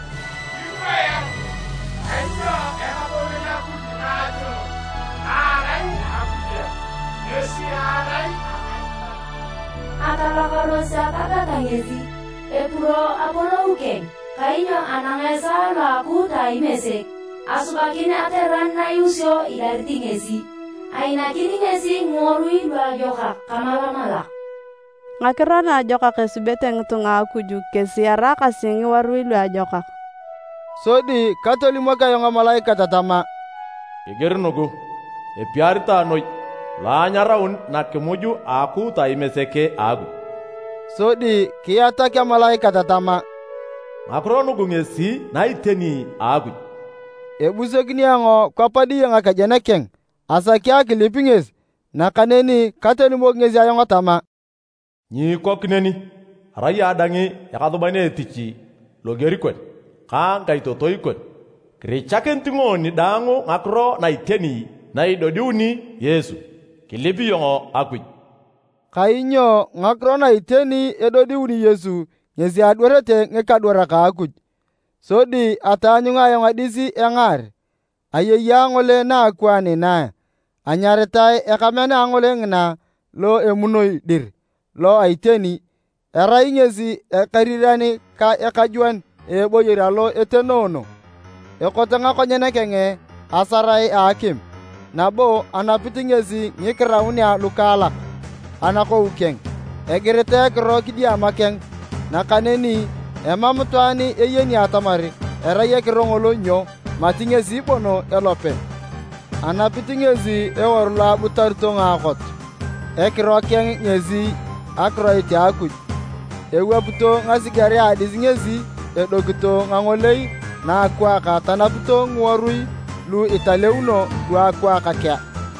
Atalakarosa kakakangezi epuro apolo ukeng Kainyo anangesa la kuta imesek asubakine ateran na yusyo ilariti ngesi aina kini ngesi ngorui lwa joka kamala malak ngakira na joka kesibete ngutunga kuju kesiara kasingi warui lwa joka Sodi katoli mwaka yonga malaika tatama Igernugu epiarita noi la nyaraun na kemuju aku ta imeseke agu Sodi kiyata kya malaika tatama Makrono gungesi na iteni agu. ebusokini ang'o kwapadi yong akajenekeng asaki akilipi ng'esi nakaneni katolimok ng'esi ayong tama nyiikok neni arai adang'i ekasubani etichi loger kon ka nkaitotoi kon kirichakin ting'oni daang'u ng'akiro naiteni naidodiuni Yesu kilipi yong Akuj. Kainyo ng'akiro naiteni edodiuni Yesu ng'esi adwarete ng'ikadwarak a Akuj. Sodi ataanyung'a ayong adisi eng'aar ayeyia ng'ole na akwani na anyaritai ekamene ang'ole ng'ina lo emunoi dir lo aiteni erai ng'esi ekarirani ka ekajuan eboyer alo etenoono ekote ng'akonyenekeng'e asarai a akim nabo anapit ng'esi ng'ikiraunia lukaalak anakou keng egirite ekiro kidiama keng nakaneni emam itwaan eyeni atamar erai ekiro ng'olo nyo mati ng'esi bono elope anapit ng'esi eworu lo abutarito ng'aakot ekiro keng ng'esi akiroit a Akuj ewapito ng'asigerea adis ng'esi edokito ng'ang'olei na akwaaka tanapito ng'iworui lu italeuno lu akwaakakea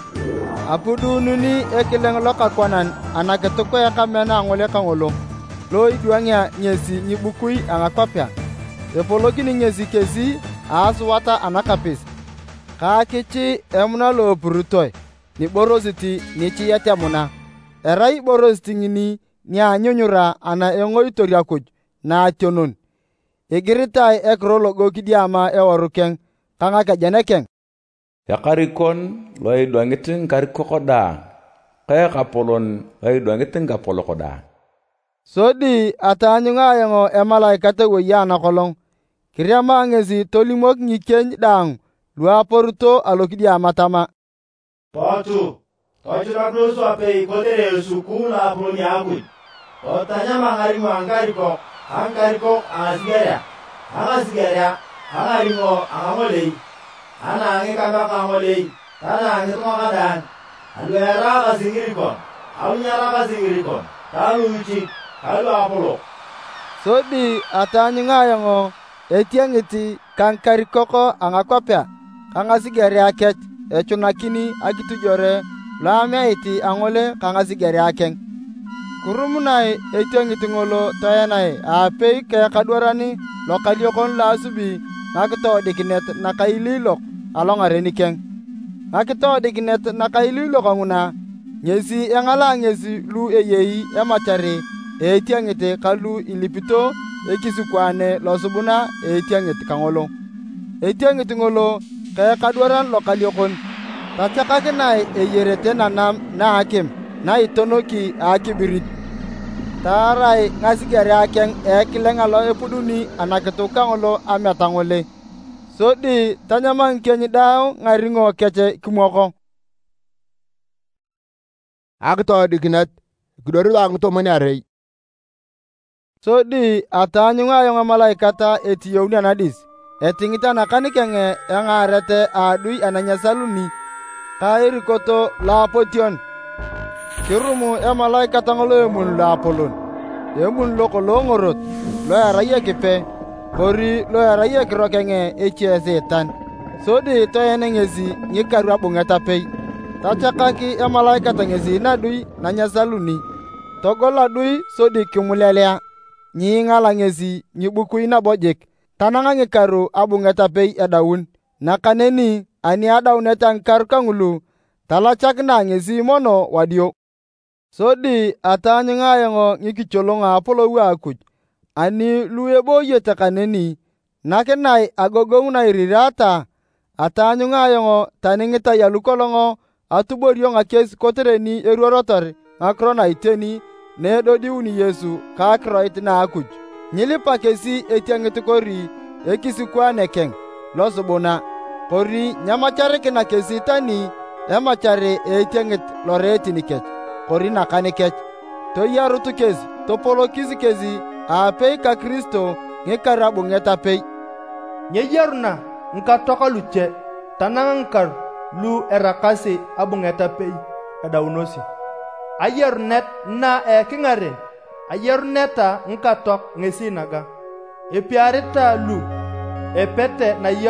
apudununi ekileng lokakwanan anakituko ekamena ang'ole kang'olo lo idwang'ia ng'esi nyibukui ang'akwapia epolokini ng'esi kesi aasuwata anakapis kaakichi emuna lo epurutoi niborositi nichiyet emuna erai iborositi ng'ini nianyunyura ana eng'oitor Akuj na ationon igiritai ekiro logo kidiama eworu keng ka ng'akejenekeng ekarikon lo idwang'it ng'karikok daang ka ekapolon lo idwang'it ng'apolok daang. Sodi ataanyung'a ayong emalaikat ewoi anakolong kiriama ng'esi tolimok ng'ikeny daang lu aporuto alokidiama tama Totu tochunakino apei kotere esuku naapolon ya Akuj totanyama ng'aring'o ang'karikok ang'karikok ang'asigerea ang'asigerea ang'aring'o ang'ang'olei anaang'ikabak ang'olei tanaang'itung'a kadaan alu eraakasi ng'irikon alunyaraakasi ng'irikon taluuchik kalu apolok. Sodi ataanyung'a ayong etieng'iti ka ng'karikok ang'akwapia ka ng'asigerea kech echunakini akitujore lo ameiti ang'ole ka ng'asigerea keng kurumunae etieng'it ng'olo toenae aapei ka ekadwarani lokaliokon lo asubi ng'akitoodikinet nakaililok along'aren keng ng'akitoodikinet nakaililok ng'una ng'esi eng'ala ng'esi lu eyei emachari etieng'it ka lu ilipito ekisikwane losubuna etieng'it kang'olo etieng'it ng'olo ka ekadwaran lokaliokon tachakakinae eyerete nanam na akim na itonoki akibirit taarai ng'asigerea keng ekileng alo epuduni anakitu kang'olo ameta ng'ole sodi tanyama ng'ikeny daang ng'aring'o kech kimwoko akitoodikinet kidorito ang'utomoni arei. Sodi ataanyung'a ayong emalaikat etiyouni anadis eting'it anakan keng eng'aarete aadui ananyasaluni ka erikoto laapotion kirumu emalaikat ng'olo emun loapolon emun lokoloo ng'orot lo erai ekipe kori lo erai ekiro keng echie Sitan sodi toen ng'esi ng'ikaru abung'et apei tachakaki emalaikat ng'esi nadui nanyasaluni togol adui sodi kimulelea nyiing'ala ng'esi nyibukui nabojik tanang'a ng'ikaru abung'et apei edaun nakaneni ani adaunet a ng'ikaru kang'ulu talachakina ng'esi mono wadio. Sodi ataanyung'a ayong ng'ikicholong a apolou a Akuj ani lu eboyete kaneni nakinae agogoung na irirata ataanyung'a ayong tani ng'itai alukolong atuborio ng'akes kotere ni eruorotor ng'akiro naiteni na edodiuni Yesu ka akiroit na Akuj nyilipa kesi etieng'it kori ekisikwane keng losubuna kori nyamacharikina kesi tani emachari etieng'it loreetin kech kori nakan kech toyarut kesi topolokis kesi aapei ka Kristo ng'ikar abung'et apei nyeyaruna ng'ikatok luche tanang'a ng'ikar lu erakasi abung'et apei edaunosi ayarunet na eking'aren ayaruneta ng'ikatok ng'esi naga epiarita lu epete nayarun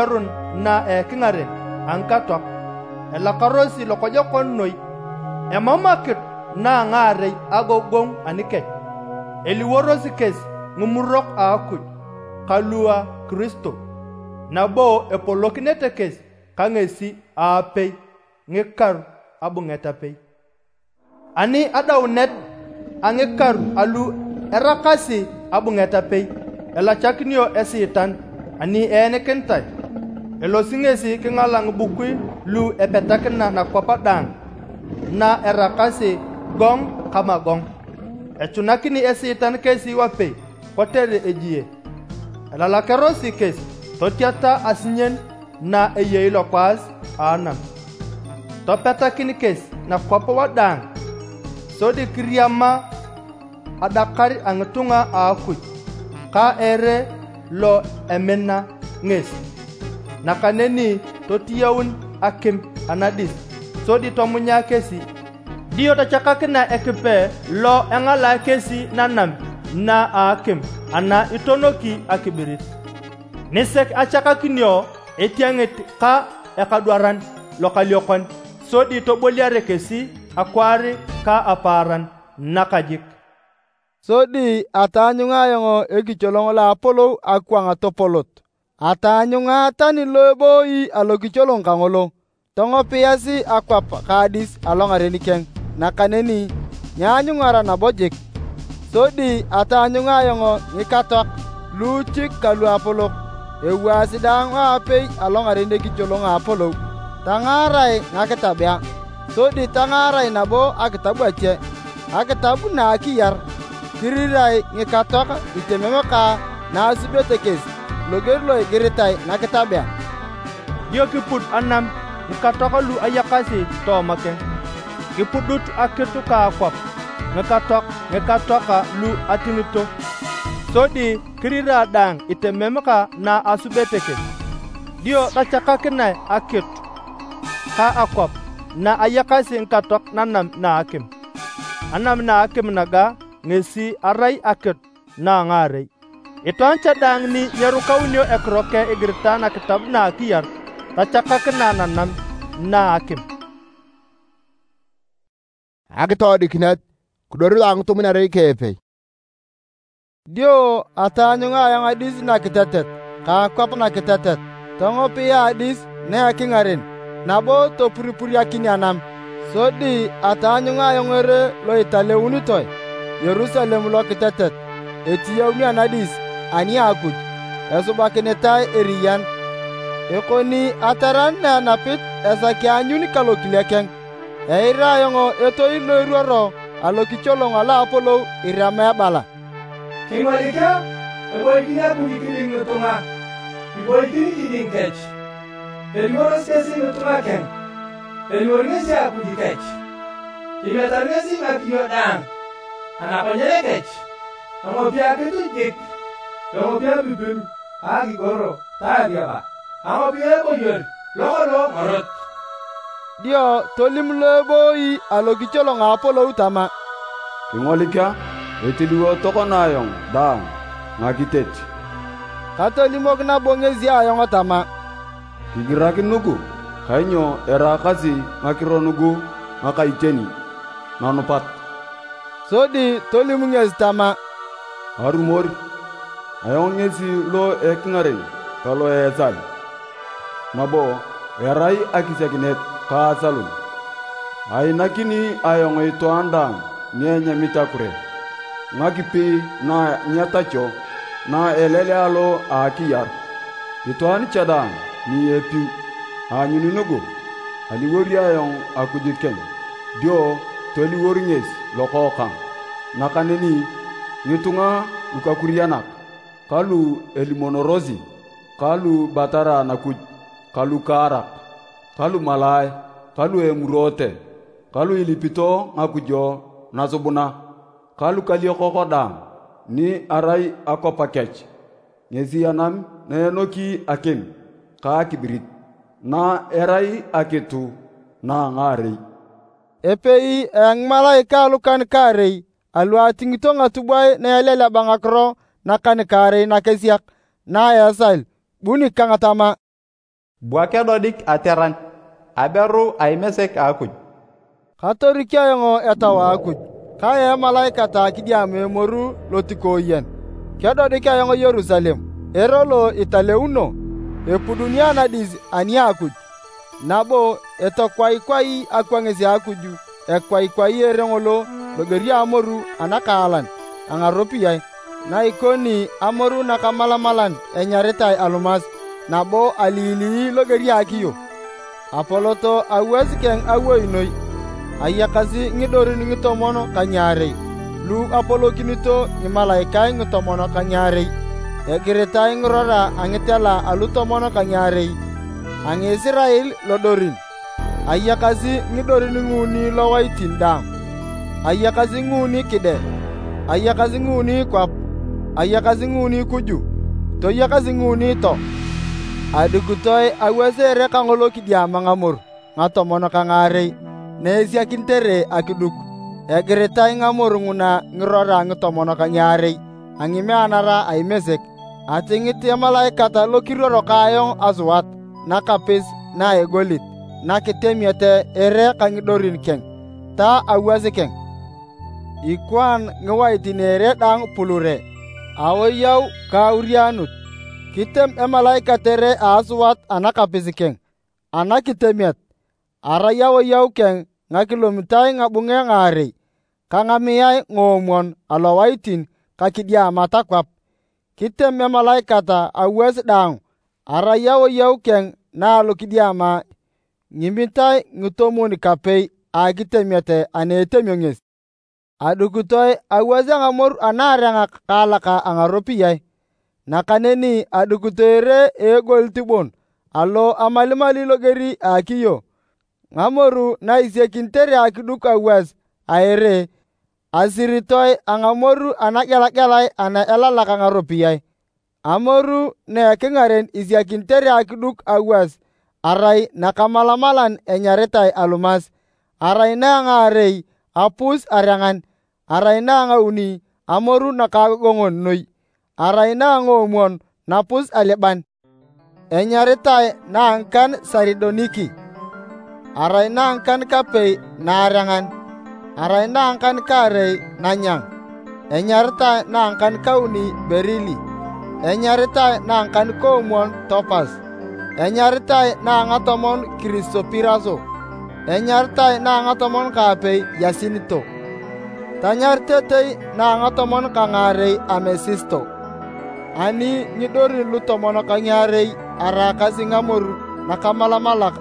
na eking'aren angkatok elakarosi lokojokon noi emamakit na ng'arei agogong anikech eliworosi kes ng'umurok aakuj kalua Kristo nabo epolokinete kes kang'esi aapei ng'ikaru abung'etapei ani adaunet ang'ikaru alu erakasi abung'etapei elachakinio esiitan ani eenikintai elosi ng'esi king'alang' bukui lu epetakina nakwapa dang na erakasi gong kama gong echunakini esiitan kesi wapei kotere ejie elalakerosi kesi totiata asinyen na eyei lokwas aanam topetakini kesi nakwapa wadang sodi kiriama adakari ang'itung'a aakuj ka ere lo emena ng'esi nakaneni totiyaun akim anadis sodi tomunya kesi dio tachakakina ekipe lo eng'ala kesi nanam na akim ana itonoki akibirit nisek achakakinio etiang'it ka ekadwaran lokaliokon sodi toboliare kesi akwari ka aparan nakajik sodi atanyung'a yong'o ekicholong'o la apolou akwang'a topolot atanyung'a tani loeboi alokicholong' kang'olo tong'opiasi akwap kaadis along'arenikeng nakaneni nyanyung'ara nabojik sodi atanyung'a yong'o ng'ikatok luchik kalu apolok ewaasi daang aapei along'aren ekicholong' apolou tang'arai ng'akitabia sodi tang'arai nabo akitabu ache akitabu na akiyar kirirai ng'ikatok itememeka naasubete kes loger lo igiritai nakitabia dio kipud anam ng'ikatok lu ayakasi toomake kipudut akitu ka akwap ng'ikatok ng'ikatoka lu ating'ito sodi kirira dang itememeka na asubete kes dio tachakakinai akitu ka akwap na ayakasi ng'ikatok nanam na akim anam na akim naga ng'esi arai akit na ng'arei itoncha dang ni nyerukaunio ekroke igirta na kitab na akiyar tachakakina nanam na akim akitodikinet kudoru ang'utumunarei keepei dio atanyung'a yang adis na kitetet ka akwap na kitetet tong'opia adis ne aking'aren nabo topuripuri akini anam sodi atanyung'a yang ere lo italeunitoi Yerusalem lo kitetet etiyauni anadis ani akuj esubakinitai eriyan ekoni ataran na napit esakianyuni kalokilekeng eira yong'o etoi lo iruoro alokicholong' ala apolou irama ebala king'olika eboikini akujikini ng'itung'a iboikini kiding kech eliworos kesi ng'itung'a keng eliwor ng'esi akuji kech imetar ng'esi ng'akiyo dang anakonyere kech ang'opia kitu jik ang'opia bibiru akigoro taadiaba ang'opia eboyor lokolo ng'orot dio tolim loeboi alokicholong' apolou tama king'olika etiliwo tokonayong daang ng'akitet katolimok nabo ng'esi ayong'o tama kigirakin nugu kainyo erakasi ng'akiro nugu ng'akaiteni nanupat sodi tolimu ng'esi tama arumori ayong ng'esi lo eking'aren kalo eesal nabo erai akisiakinet kaasalun ainakini ayong itoan dang nienyamitakure ng'akipi na nyatacho na elele alo aakiyar itoan chadang ni epiu anyuni nugu aliwori ayong akujikeng dio toliwori ng'es lokokang nakaneni ng'itung'a lukakurianak kalu elimonorosi kalu batara nakuj kalu kaarak kalu malai kalu emurote kalu ilipito ng'akujo nasubuna kalu kaliokoko dang ni arai akopakech ng'esi anam neenoki akim ka kibirit na erai akitu na ng'arei epei eng malaika lukan karei alu ating'ito ng'atubwai na elele bang'akiro na kan karei na kesiak na esal buni kang'atama buake dodik ateran aberu aimesek akuj katoriki ayongo etawa akuj kaya malaika ta kidiam emoru lotikoyen kedodiki ayongo Yerusalem erolo italeuno epudunia nadis ania akuj nabo etokwaikwai akwangesi akuju ekwaikwai erengolo logeri amoru anakalan angaropiyai na ikoni amoru nakamalamalan enyaritai alumas nabo alili logeri akiyo apoloto awezikeng awoinoi ayakasi ngidorin ngitomono kanyarei lu apolokinito ngimalaikai ngitomono kanyarei egiritai ngirora angitela alutomono kanyarei ang Israel lodorin ayakasi ngidorin nguni lowaitin dang ayakasi nguni kide ayakasi nguni kwap ayakasi nguni kuju to yakasi nguni to adukutoi awesere kangolo kidiama ngamur ngatomono kangarei neesiakin tere akiduk egiritai ngamur nguna ngirora ngitomono kanyarei angime anara aimesek atingiti malaikata lokiroro kayong asuwat nakapis na egolit nakitemiete ere kangidorin keng ta awasi keng ikwan ngewaitin ere dang pulure awoyaw kaurianut kitem emalaika tere asuwat anakapis keng anakitemiet arayaw yaw keng ngakilomitai ngabunge ngari kangamiyai ngomon alowaitin kakidia matakwap kitem emalaikata awes dang arayaw yaw keng na lokidiama ngimitai ngutomuni kapei agitemiete anetemyongis adukutoi awese ngamor anaranga kalaka angaropiyai nakaneni adukutere egoltibon alo amalimali logeri akiyo ngamoru na isiekin tere akiduk awes aere asiritoi angamoru anagelagелai ana elalaka ngaropiyai amoru ne kengaren isiekin tere akiduk awes arai nakamalamalan enyaritai alumas arai na ngarei apus arangan arai na ngauni amoru nakagongon noi arai na ngomon napus aleban enyaritai na angkan saridoniki arai na angkan kapei na arangan arai na angkan karei nanyang enyaritai na angkan kauni berili enyaritai na angkan komon topas enyaritai na ngatomon kristopiraso enyaritai na ngatomon kapei yasinito tanyartetei na ngatomon kangarei amesisto ani ngidorin lutomono kangarei arakasi ngamoru nakamalamalak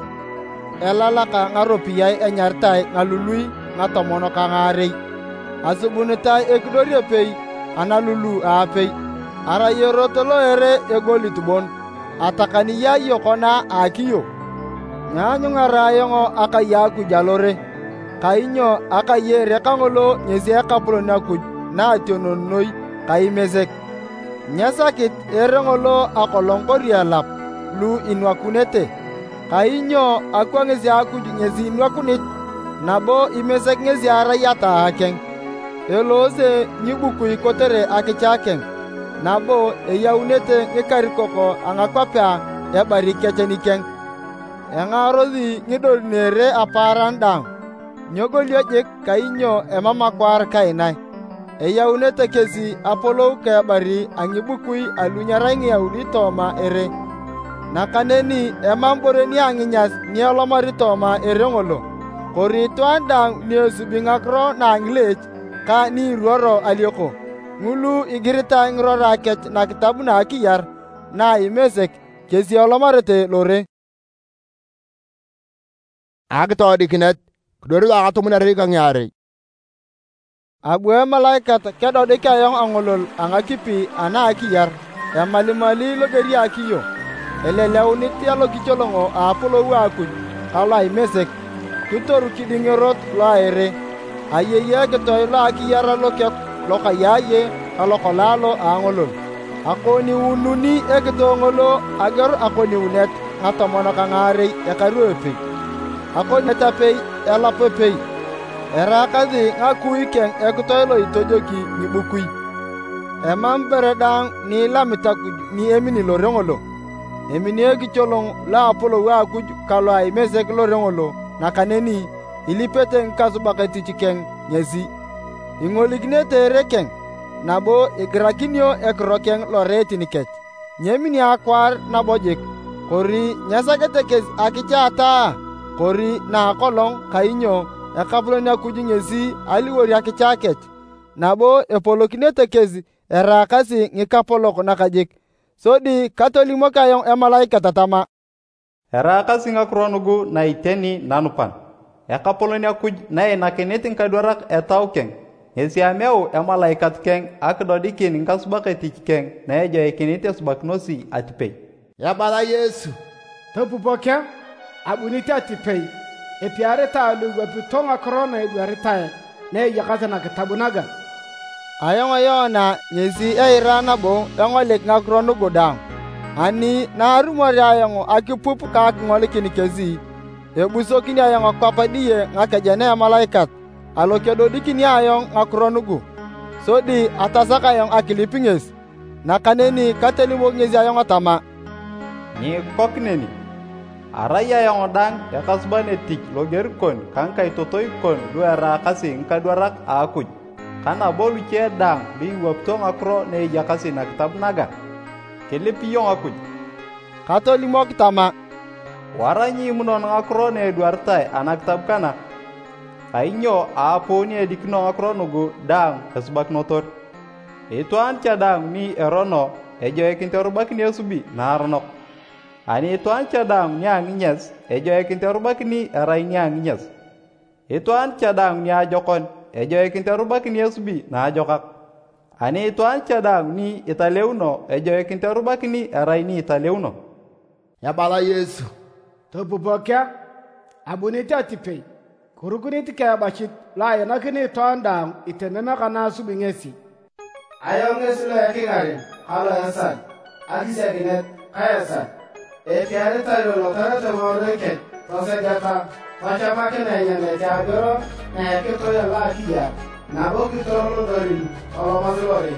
elalaka ngaropiyai enyaritai ngalului ngatomono kangarei asubunitai ekidori epei analulu apei ara yerotolo ere egolitubon atakani ya yokona akiyo nyanyu ngarayongo akayaku jalore kainyo akayere kangolo nyesi akapulona kuj na ationonoi kaimesek nyasakit erengolo akolongkori alap lu inwakunete kainyo akwa ngesi akuj ngesi inwakunit nabo imesek ngesi arayata akeng elose nyibukui kotere akichakeng nabo eyaunete ngikarikoko angakwapea ebari kechenikeng engarozi ngidolnere aparan dang nyogoliojek kainyo emamakwar kainai eyaunete kesi apolou kebari angibukui alunyarai ngiyaudi toma ere nakaneni emamboreni anginyas nielomari toma ere ngolo korituan dang niesubi ngakro na ngilech ka niruoro alioko ngulu igirita ngrora kech na kitabu na akiyar na imesek kesi olomarete lore agto dikinet kudoru agatumuna rika ngare abwe malaikat kedo dika yong angolol angakipi ana akiyar ya malimali logeri akiyo eleleuni tialo kicholongo apolo wakuj kala imesek kutoru kidingerot laere ayeye ketoy la akiyara loket lokayaye alokolalo angolol akoni ununi ekitongolo agar akoni unet ngatomono kangare ekaruepe akoni tapei elapepei erakazi ngakui keng ekitoylo itojoki nibukui emam beredang ni lamitakuj ni emini lorengolo eminie kicholong la Apolo wa akuj kalo ai mesek lo rengolo na kaneni ilipete nkasubaka tichikeng nyesi. Ingolignete rekeng nabo igrakinio ekrokeng lo retiniket. Nyemini akwar na bojik kori nyasaketekes akichata kori na kolong kainyo ekapuloni akuj nyesi aliwori akichaket. Nabo epolokinete kezi erakasi ngikapolok nakajik. Sodi katolimok ayong emalaika tatama. Erakasi ngakuro nugu na iteni nanupan. Ekapoloni akuj na enakeneti nkadwarak etaukeng. Ngesi ameu emalaikat keng akdodikin nkasubak etich keng na ejo ekeneti subaknosi atipei. Yabala Yesu. Topupokya abuniti atipei. Epiare talu wapitonga korona edwaritae na yakata na kitabunaga. Ayong ayona nyesi eira nabo engolek ngakuro nugu dang. Ani na arumori ayong akipupu kak ngolikin kezi. Ebusokini ayong akapadiye ngakejane emalaikat. Alokedodikini ayong ngakuro nugu. Sodi atasaka ayong akilipinges. Nakaneni katelimok nyesi ayong atama. Ni kokneni. Arai ayong dang yakasban etik logerikon kangkai totoikon duara kasi nkadwarak akuj. Kana bolu che dang bi wapto ngakro ne jakasi na kitab naga. Kelepi yong akuj. Katolimok tama. Waranyi munon ngakro ne duartai anak kitab kana. Kainyo apo ni edikno ngakro nugu dang kasbak notor. Ituan cadang ni erono ejo ekinterubak ni asubi naronok. Ani ituan cadang nyang nyes ejo ekinterubak ni erai nyang nyes. Ituan cadang ni ajokon ejo ekinterubak ni asubi na ajokak. Ani ituan cadang ni italeuno ejo ekinterubak ni erai ni italeuno. Yabala Yesu. Topupokya abuniti atipei. Kurukuniti kaya bashit la yanakini toandang itenena kana subingesi. Ayong ngesi lo yakingari halo yasan. Akisi yakinet kaya san. Epiare talo lo tarata maureket. Tose gata Pachama kena nyane jagoro na yakito ya la kia. Nabo kitoro lo dorin olo mazulori.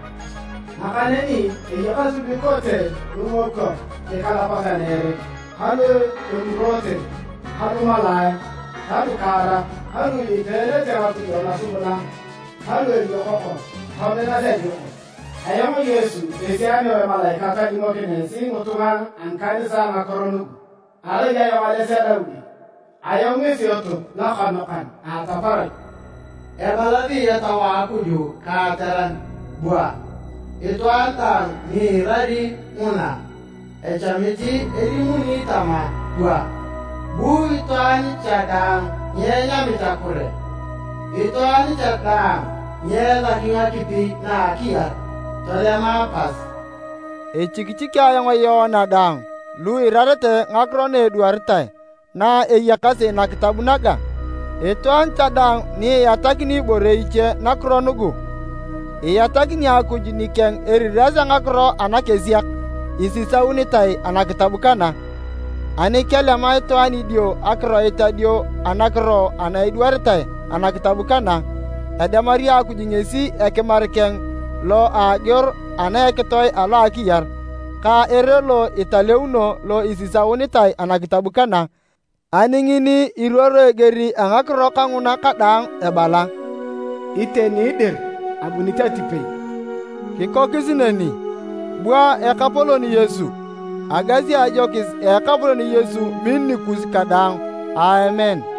Nakaneni iyaka subikote lumoko kekala pakanere. Halo yumrote. Halo malaya. Halo kara. Halo itere jawatu yona subuna. Halo yokoko. Halo na zeyo. Ayamo Yesu esiani wa malaika kadimo kenesi mutunga ankani sa ngakoronu. Ale ya yo ale sedaudi. Ayong ngesi otu nakanokan ataparai. Ebalati ya tawa akuju kateran bua. Itu antang ni radi una. Echamiti elimuni tama bua. Bu itu ani cadang nyenya mitakure. Itu ani cadang nyela kinga kipi na kia. Tolema pas. Echikiki ayong ayona dang. Lui rarete ngakrone duartai. Na eyakase na kitabu naga. Etuan cadang ni yatakini boreiche na kronugu. Eyatakini akujini keng eriraza ngakro anakeziak. Isisa unitai anakitabu kana. Anikele ma etuan idio akro etadio anakro anaiduartai anakitabu kana. Edamaria akujinyesi ekemarikeng lo agior anayeketoi ala akiyar. Ka erelo italeuno lo isisa unitai anakitabu kana. Aningini iroro egeri angakro kanguna kadang ebala. Iteni idir abunita tipei. Kikokisineni. Bua ekapoloni Yesu. Agazi ajokis ekapoloni Yesu minni kus kadang. Amen.